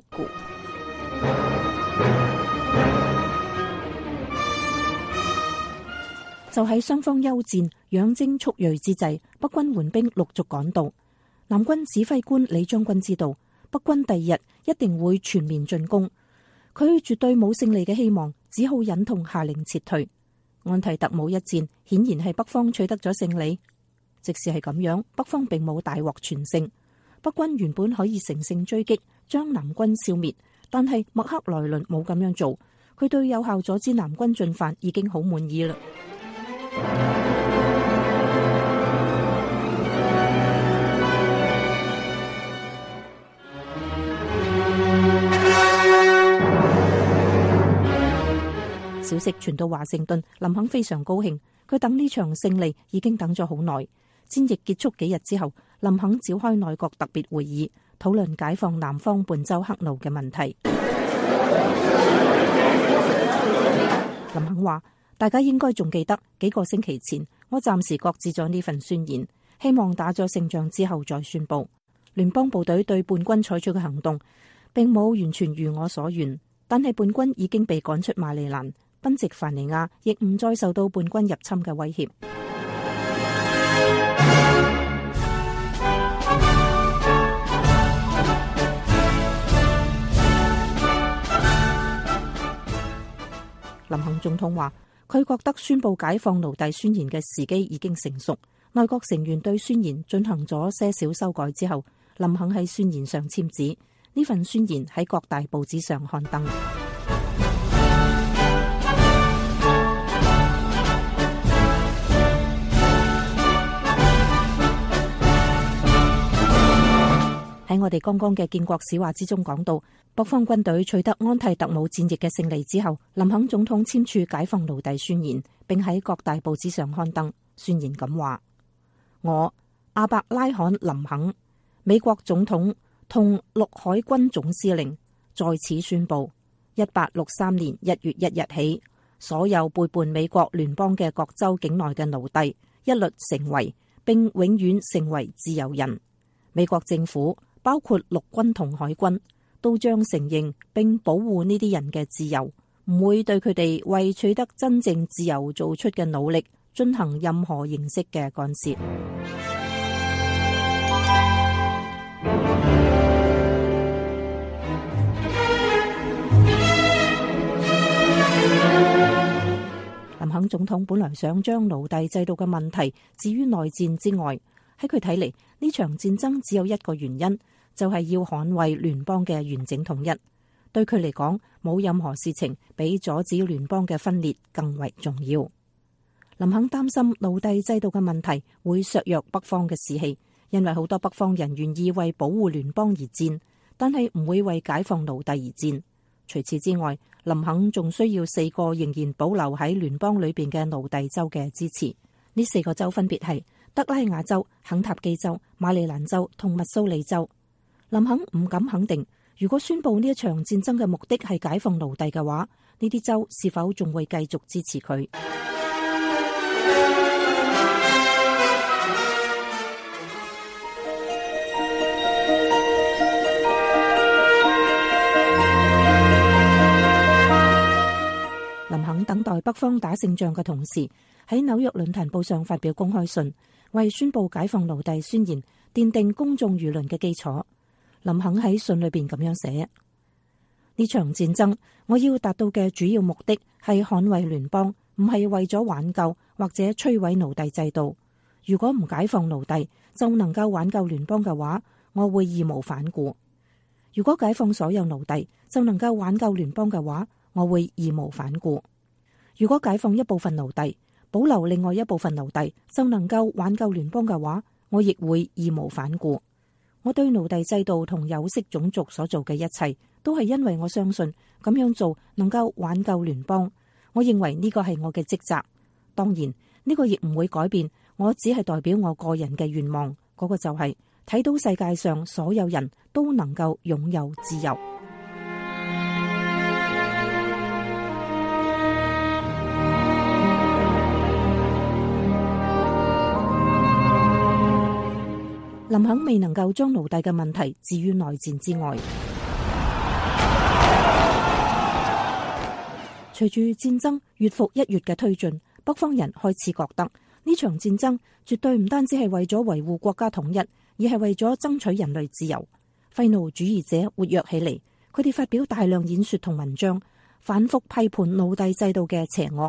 就喺雙方休戰、養精蓄銳之際，北軍援兵陸續趕到。南軍指揮官李將軍知道北軍第二日一定會全面進攻，佢絕對冇勝利嘅希望，只好忍痛下令撤退。安提特姆一戰顯然係北方取得咗勝利，即使係咁樣，北方並冇大獲全勝。北軍原本可以乘勝追擊，將南軍消滅，但係麥克萊倫冇咁樣做，佢對有效阻止南軍進犯已經好滿意啦。消息傳到華盛頓，林肯非常高興，佢等呢場勝利已經等咗好耐。戰役結束幾日之後，林肯召開內閣特別會議，討論解放南方半州黑奴嘅問題。林肯話：大家應該仲記得幾個星期前，我暫時擱置咗呢份宣言，希望打咗勝仗之後再宣佈。聯邦部隊對叛軍採取嘅行動，並冇完全如我所願，但係叛軍已經被趕出馬里蘭，賓夕凡尼亞亦唔再受到叛軍入侵嘅威脅。林肯總統話：佢覺得宣佈解放奴隸宣言嘅時機已經成熟。內閣成員對宣言進行咗些少修改之後，林肯喺宣言上簽字。呢份宣言喺各大報紙上刊登。喺我哋剛剛嘅建國史話之中講到，北方軍隊取得安蒂特姆戰役嘅勝利之後，林肯總統簽署解放奴隸宣言，並喺各大報紙上刊登。宣言咁話：我亞伯拉罕林肯，美國總統同陸海軍總司令，在此宣布，一八六三年一月一日起，所有背叛美國聯邦嘅各州境內嘅奴隸，一律成為並永遠成為自由人。美國政府包括陸軍同海軍都將承認並保護呢啲人嘅自由，唔會對佢哋為取得真正自由做出嘅努力進行任何形式嘅干涉。林肯總統本來想將奴隸制度嘅問題置於內戰之外，喺佢睇嚟，呢場戰爭只有一個原因，就係要捍衛聯邦嘅完整統一。對佢嚟講，冇任何事情比阻止聯邦嘅分裂更為重要。林肯擔心奴隸制度嘅問題會削弱北方嘅士氣，因為好多北方人願意為保護聯邦而戰，但係唔會為解放奴隸而戰。除此之外，林肯仲需要四個仍然保留喺聯邦裏邊嘅奴隸州嘅支持。呢四個州分別係德拉瓦州、肯塔基州、馬里蘭州同密蘇里州。林肯唔敢肯定，如果宣布呢一場戰爭嘅目的係解放奴隸嘅話，呢啲州是否仲會繼續支持佢？林肯等待北方打勝仗嘅同時，喺紐約論壇報上發表公開信，為宣布解放奴隸宣言奠定公眾輿論嘅基礎。林肯喺信裏邊咁樣寫：呢場戰爭我要達到嘅主要目的係捍衛聯邦，唔係為咗挽救或者摧毀奴隸制度。如果唔解放奴隸就能夠挽救聯邦嘅話，我會義無反顧；如果解放所有奴隸就能夠挽救聯邦嘅話，我會義無反顧；如果解放一部分奴隸，保留另外一部分奴隸就能夠挽救聯邦嘅話，我亦會義無反顧。我對奴隸制度同有色種族所做嘅一切，都係因為我相信咁樣做能夠挽救聯邦。我認為呢個係我嘅職責。當然，呢個亦唔會改變，我只係代表我個人嘅願望，嗰個就係睇到世界上所有人都能夠擁有自由。林肯未能夠將奴隸嘅問題置於內戰之外。隨住戰爭月復一月嘅推進，北方人開始覺得呢場戰爭絕對唔單止係為咗維護國家統一，而係為咗爭取人類自由。廢奴主義者活躍起嚟，佢哋發表大量演說同文章，反覆批判奴隸制度嘅邪惡。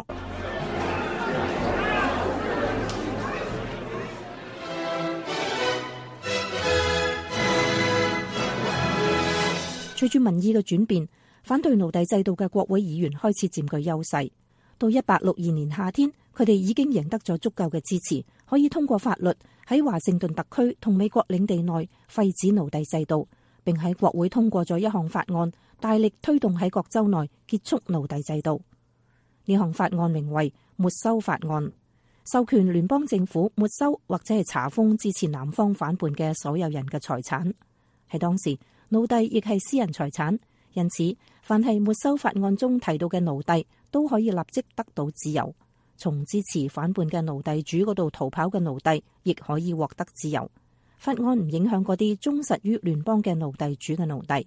隨住民意嘅轉變，反對奴隸制度嘅國會議員開始佔據優勢。到一八六二年夏天，佢哋已經贏得咗足夠嘅支持，可以通過法律喺華盛頓特區同美國領地內廢止奴隸制度，並喺國會通過咗一項法案，大力推動喺各州內結束奴隸制度。呢項法案名為沒收法案，授權聯邦政府沒收或者係查封支持南方反叛嘅所有人嘅財產。喺當時，奴隸亦係私人財產，因此凡係沒收法案中提到嘅奴隸都可以立即得到自由。從支持反叛嘅奴隸主嗰度逃跑嘅奴隸亦可以獲得自由。法案唔影響嗰啲忠實於聯邦嘅奴隸主嘅奴隸。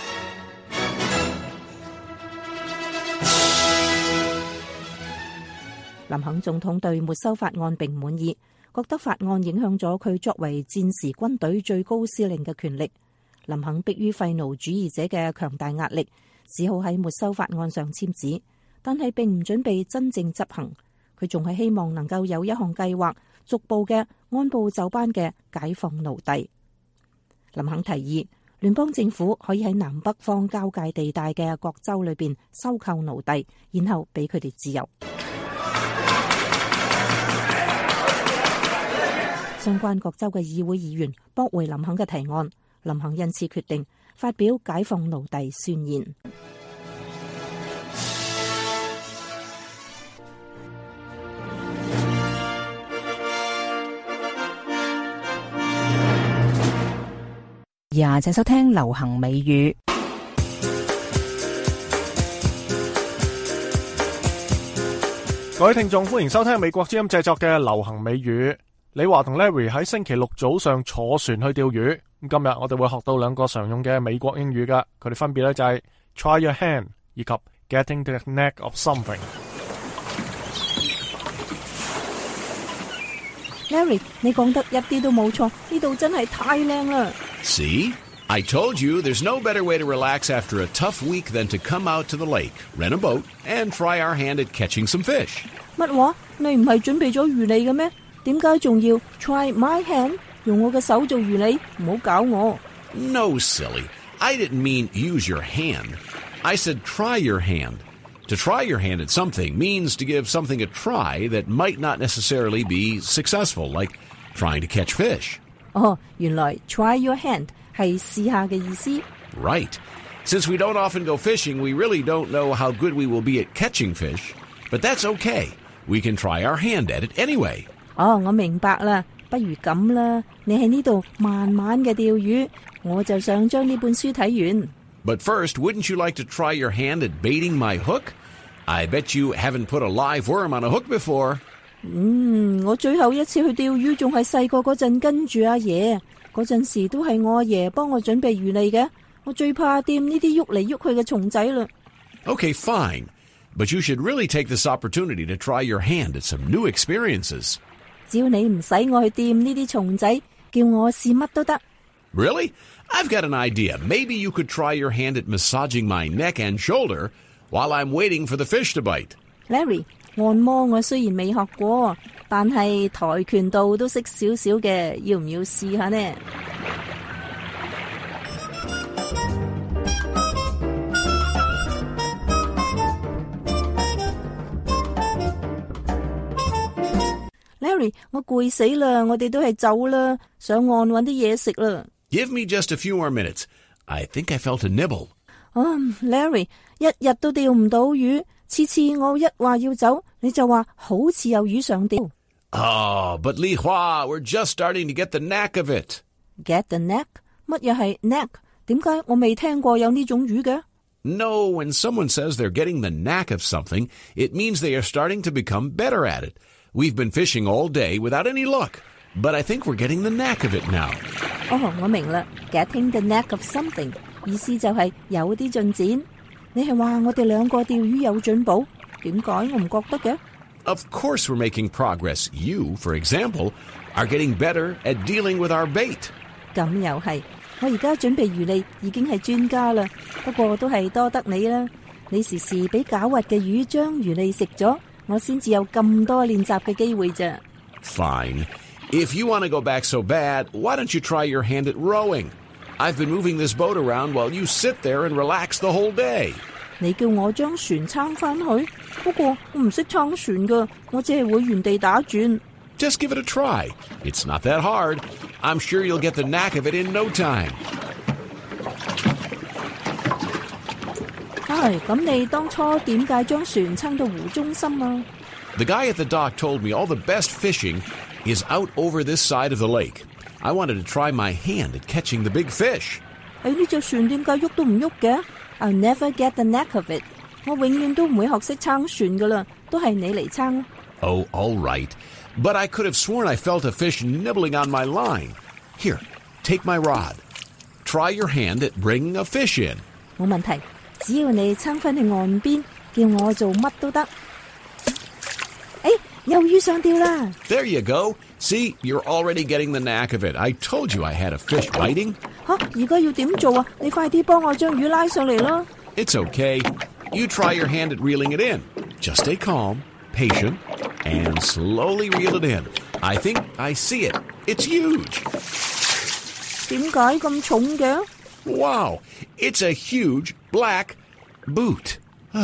林肯總統對沒收法案並唔滿意，覺得法案影響咗佢作為戰時軍隊最高司令嘅權力。林肯迫於廢奴主義者嘅強大壓力，只好喺沒收法案上簽字，但係並唔準備真正執行。佢仲係希望能夠有一項計劃，逐步嘅按部就班嘅解放奴隸。林肯提議，聯邦政府可以喺南北方交界地帶嘅各州裏邊收購奴隸，然後俾佢哋自由。相關各州嘅議會議員駁回林肯嘅提案。林肯因此決定發表解放奴隸宣言。 呀，請收聽流行美語。 各位聽眾，歡迎收聽美國之音製作嘅流行美語。 李華同 Larry 喺星期六早上坐船去釣魚。咁今日我哋會學到兩個常用嘅美國英語噶，佢哋分別咧就係 try your hand 以及 getting the knack of something。 Larry， 你講得一啲都冇錯，呢度真係太靚啦。 See? I told you there's no better way to relax after a tough week than to come out to the lake, rent a boat, and try our hand at catching some fish. 乜話？你唔係準備咗魚餌嘅咩？點解仲要 try my hand？ 用我嘅手做魚餌？唔好搞我。 No, silly. I didn't mean use your hand. I said try your hand. To try your hand at something means to give something a try that might not necessarily be successful, like trying to catch fish. 哦，原來 try your hand 係試下嘅意思。 Right. Since we don't often go fishing, we really don't know how good we will be at catching fish. But that's okay. We can try our hand at it anyway. 哦，我明白啦。不如咁啦，你喺呢度慢慢嘅釣魚，我就想將呢本書睇完。 But first, wouldn't you like to try your hand at baiting my hook? I bet you haven't put a live worm on a hook before. 嗯，我最後一次去釣魚仲係細個嗰陣跟住阿爺，嗰陣時都係我阿爺幫我準備魚餌嘅。我最怕掂呢啲喐嚟喐去嘅蟲仔啦。 Okay, fine. But you should really take this opportunity to try your hand at some new experiences. 只要你唔使我去掂呢啲蟲仔，叫我試乜都得。 Really? I've got an idea. Maybe you could try your hand at massaging my neck and shoulder while I'm waiting for the fish to bite. Larry， 按摩我雖然未學過，但係跆拳道都識少少嘅，要唔要試下呢？ Larry， 我攰死啦，我哋都係走啦，上岸搵啲嘢食啦。 Give me just a few more minutes. I think I felt a nibble. 啊 ，Larry， 一日都釣唔到魚，次次我一話要走，你就話好似有魚上釣。 Oh, but Li Hua, we're just starting to get the knack of it. Get the knack？ 乜嘢係 knack？ 點解我未聽過有呢種魚嘅？ No, when someone says they're getting the knack of something, it means they are starting to become better at it. We've been fishing all day without any luck, but I think we're getting the knack of it now. 哦，我明啦 ，getting the knack of something 意思就係有啲進展。你係話我哋兩個釣魚有進步？點解我唔覺得嘅？ Of course we're making progress. You, for example, are getting better at dealing with our bait. 咁又係，我而家準備魚餌已經係專家啦。不過都係多得你啦，你時時俾狡猾嘅魚將魚餌食咗。我先至有咁多練習嘅機會啫。 Fine. If you want to go back so bad, why don't you try your hand at rowing? I've been moving this boat around while you sit there and relax the whole day. 你叫我將船撐翻去，不過我唔識撐船噶，我只係會原地打轉。 Just give it a try. It's not that hard. I'm sure you'll get the knack of it in no time. 唉，咁你當初點解將船撐到湖中心啊？ The guy at the dock told me all the best fishing is out over this side of the lake. I wanted to try my hand at catching the big fish. 誒，呢隻船點解喐都唔喐嘅？ I'll never get the knack of it. 我永遠都唔會學識撐船噶啦，都係你嚟撐。 Oh, all right. But I could have sworn I felt a fish nibbling on my line. Here, take my rod. Try your hand at bringing a fish in. 冇問題，只要你撐返去岸邊，叫我做乜都得。誒，有魚上釣啦！ There you go. See, you're already getting the knack of it. I told you I had a fish biting. 吓，而家要點做啊？你快啲幫我將魚拉上嚟啦！ It's okay. You try your hand at reeling it in. Just stay calm, patient, and slowly reel it in. I think I see it. It's huge. 點解咁重嘅？ Wow, it's a huge black boot.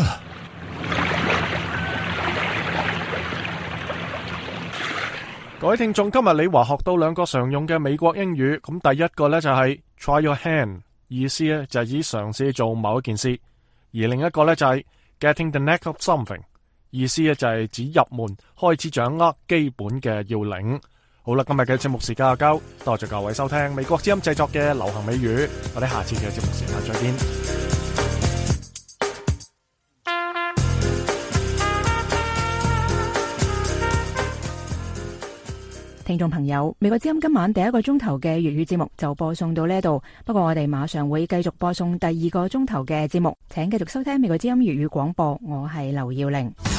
各位聽眾，今日李華學到兩個常用嘅美國英語，咁第一個呢就係 try your hand， 意思呢就係指嘗試做某一件事，而另一個呢就係 getting the knack of something， 意思呢就係指入門開始掌握基本嘅要領。好啦，今日嘅節目時間就夠，多謝各位收聽美國之音製作嘅流行美語，我哋下次嘅節目時間再見。 聽眾朋友，美國之音今晚第一個鐘頭嘅粵語節目就播送到呢度，不過我哋馬上會繼續播送第二個鐘頭嘅節目，請繼續收聽美國之音粵語廣播，我係劉耀玲。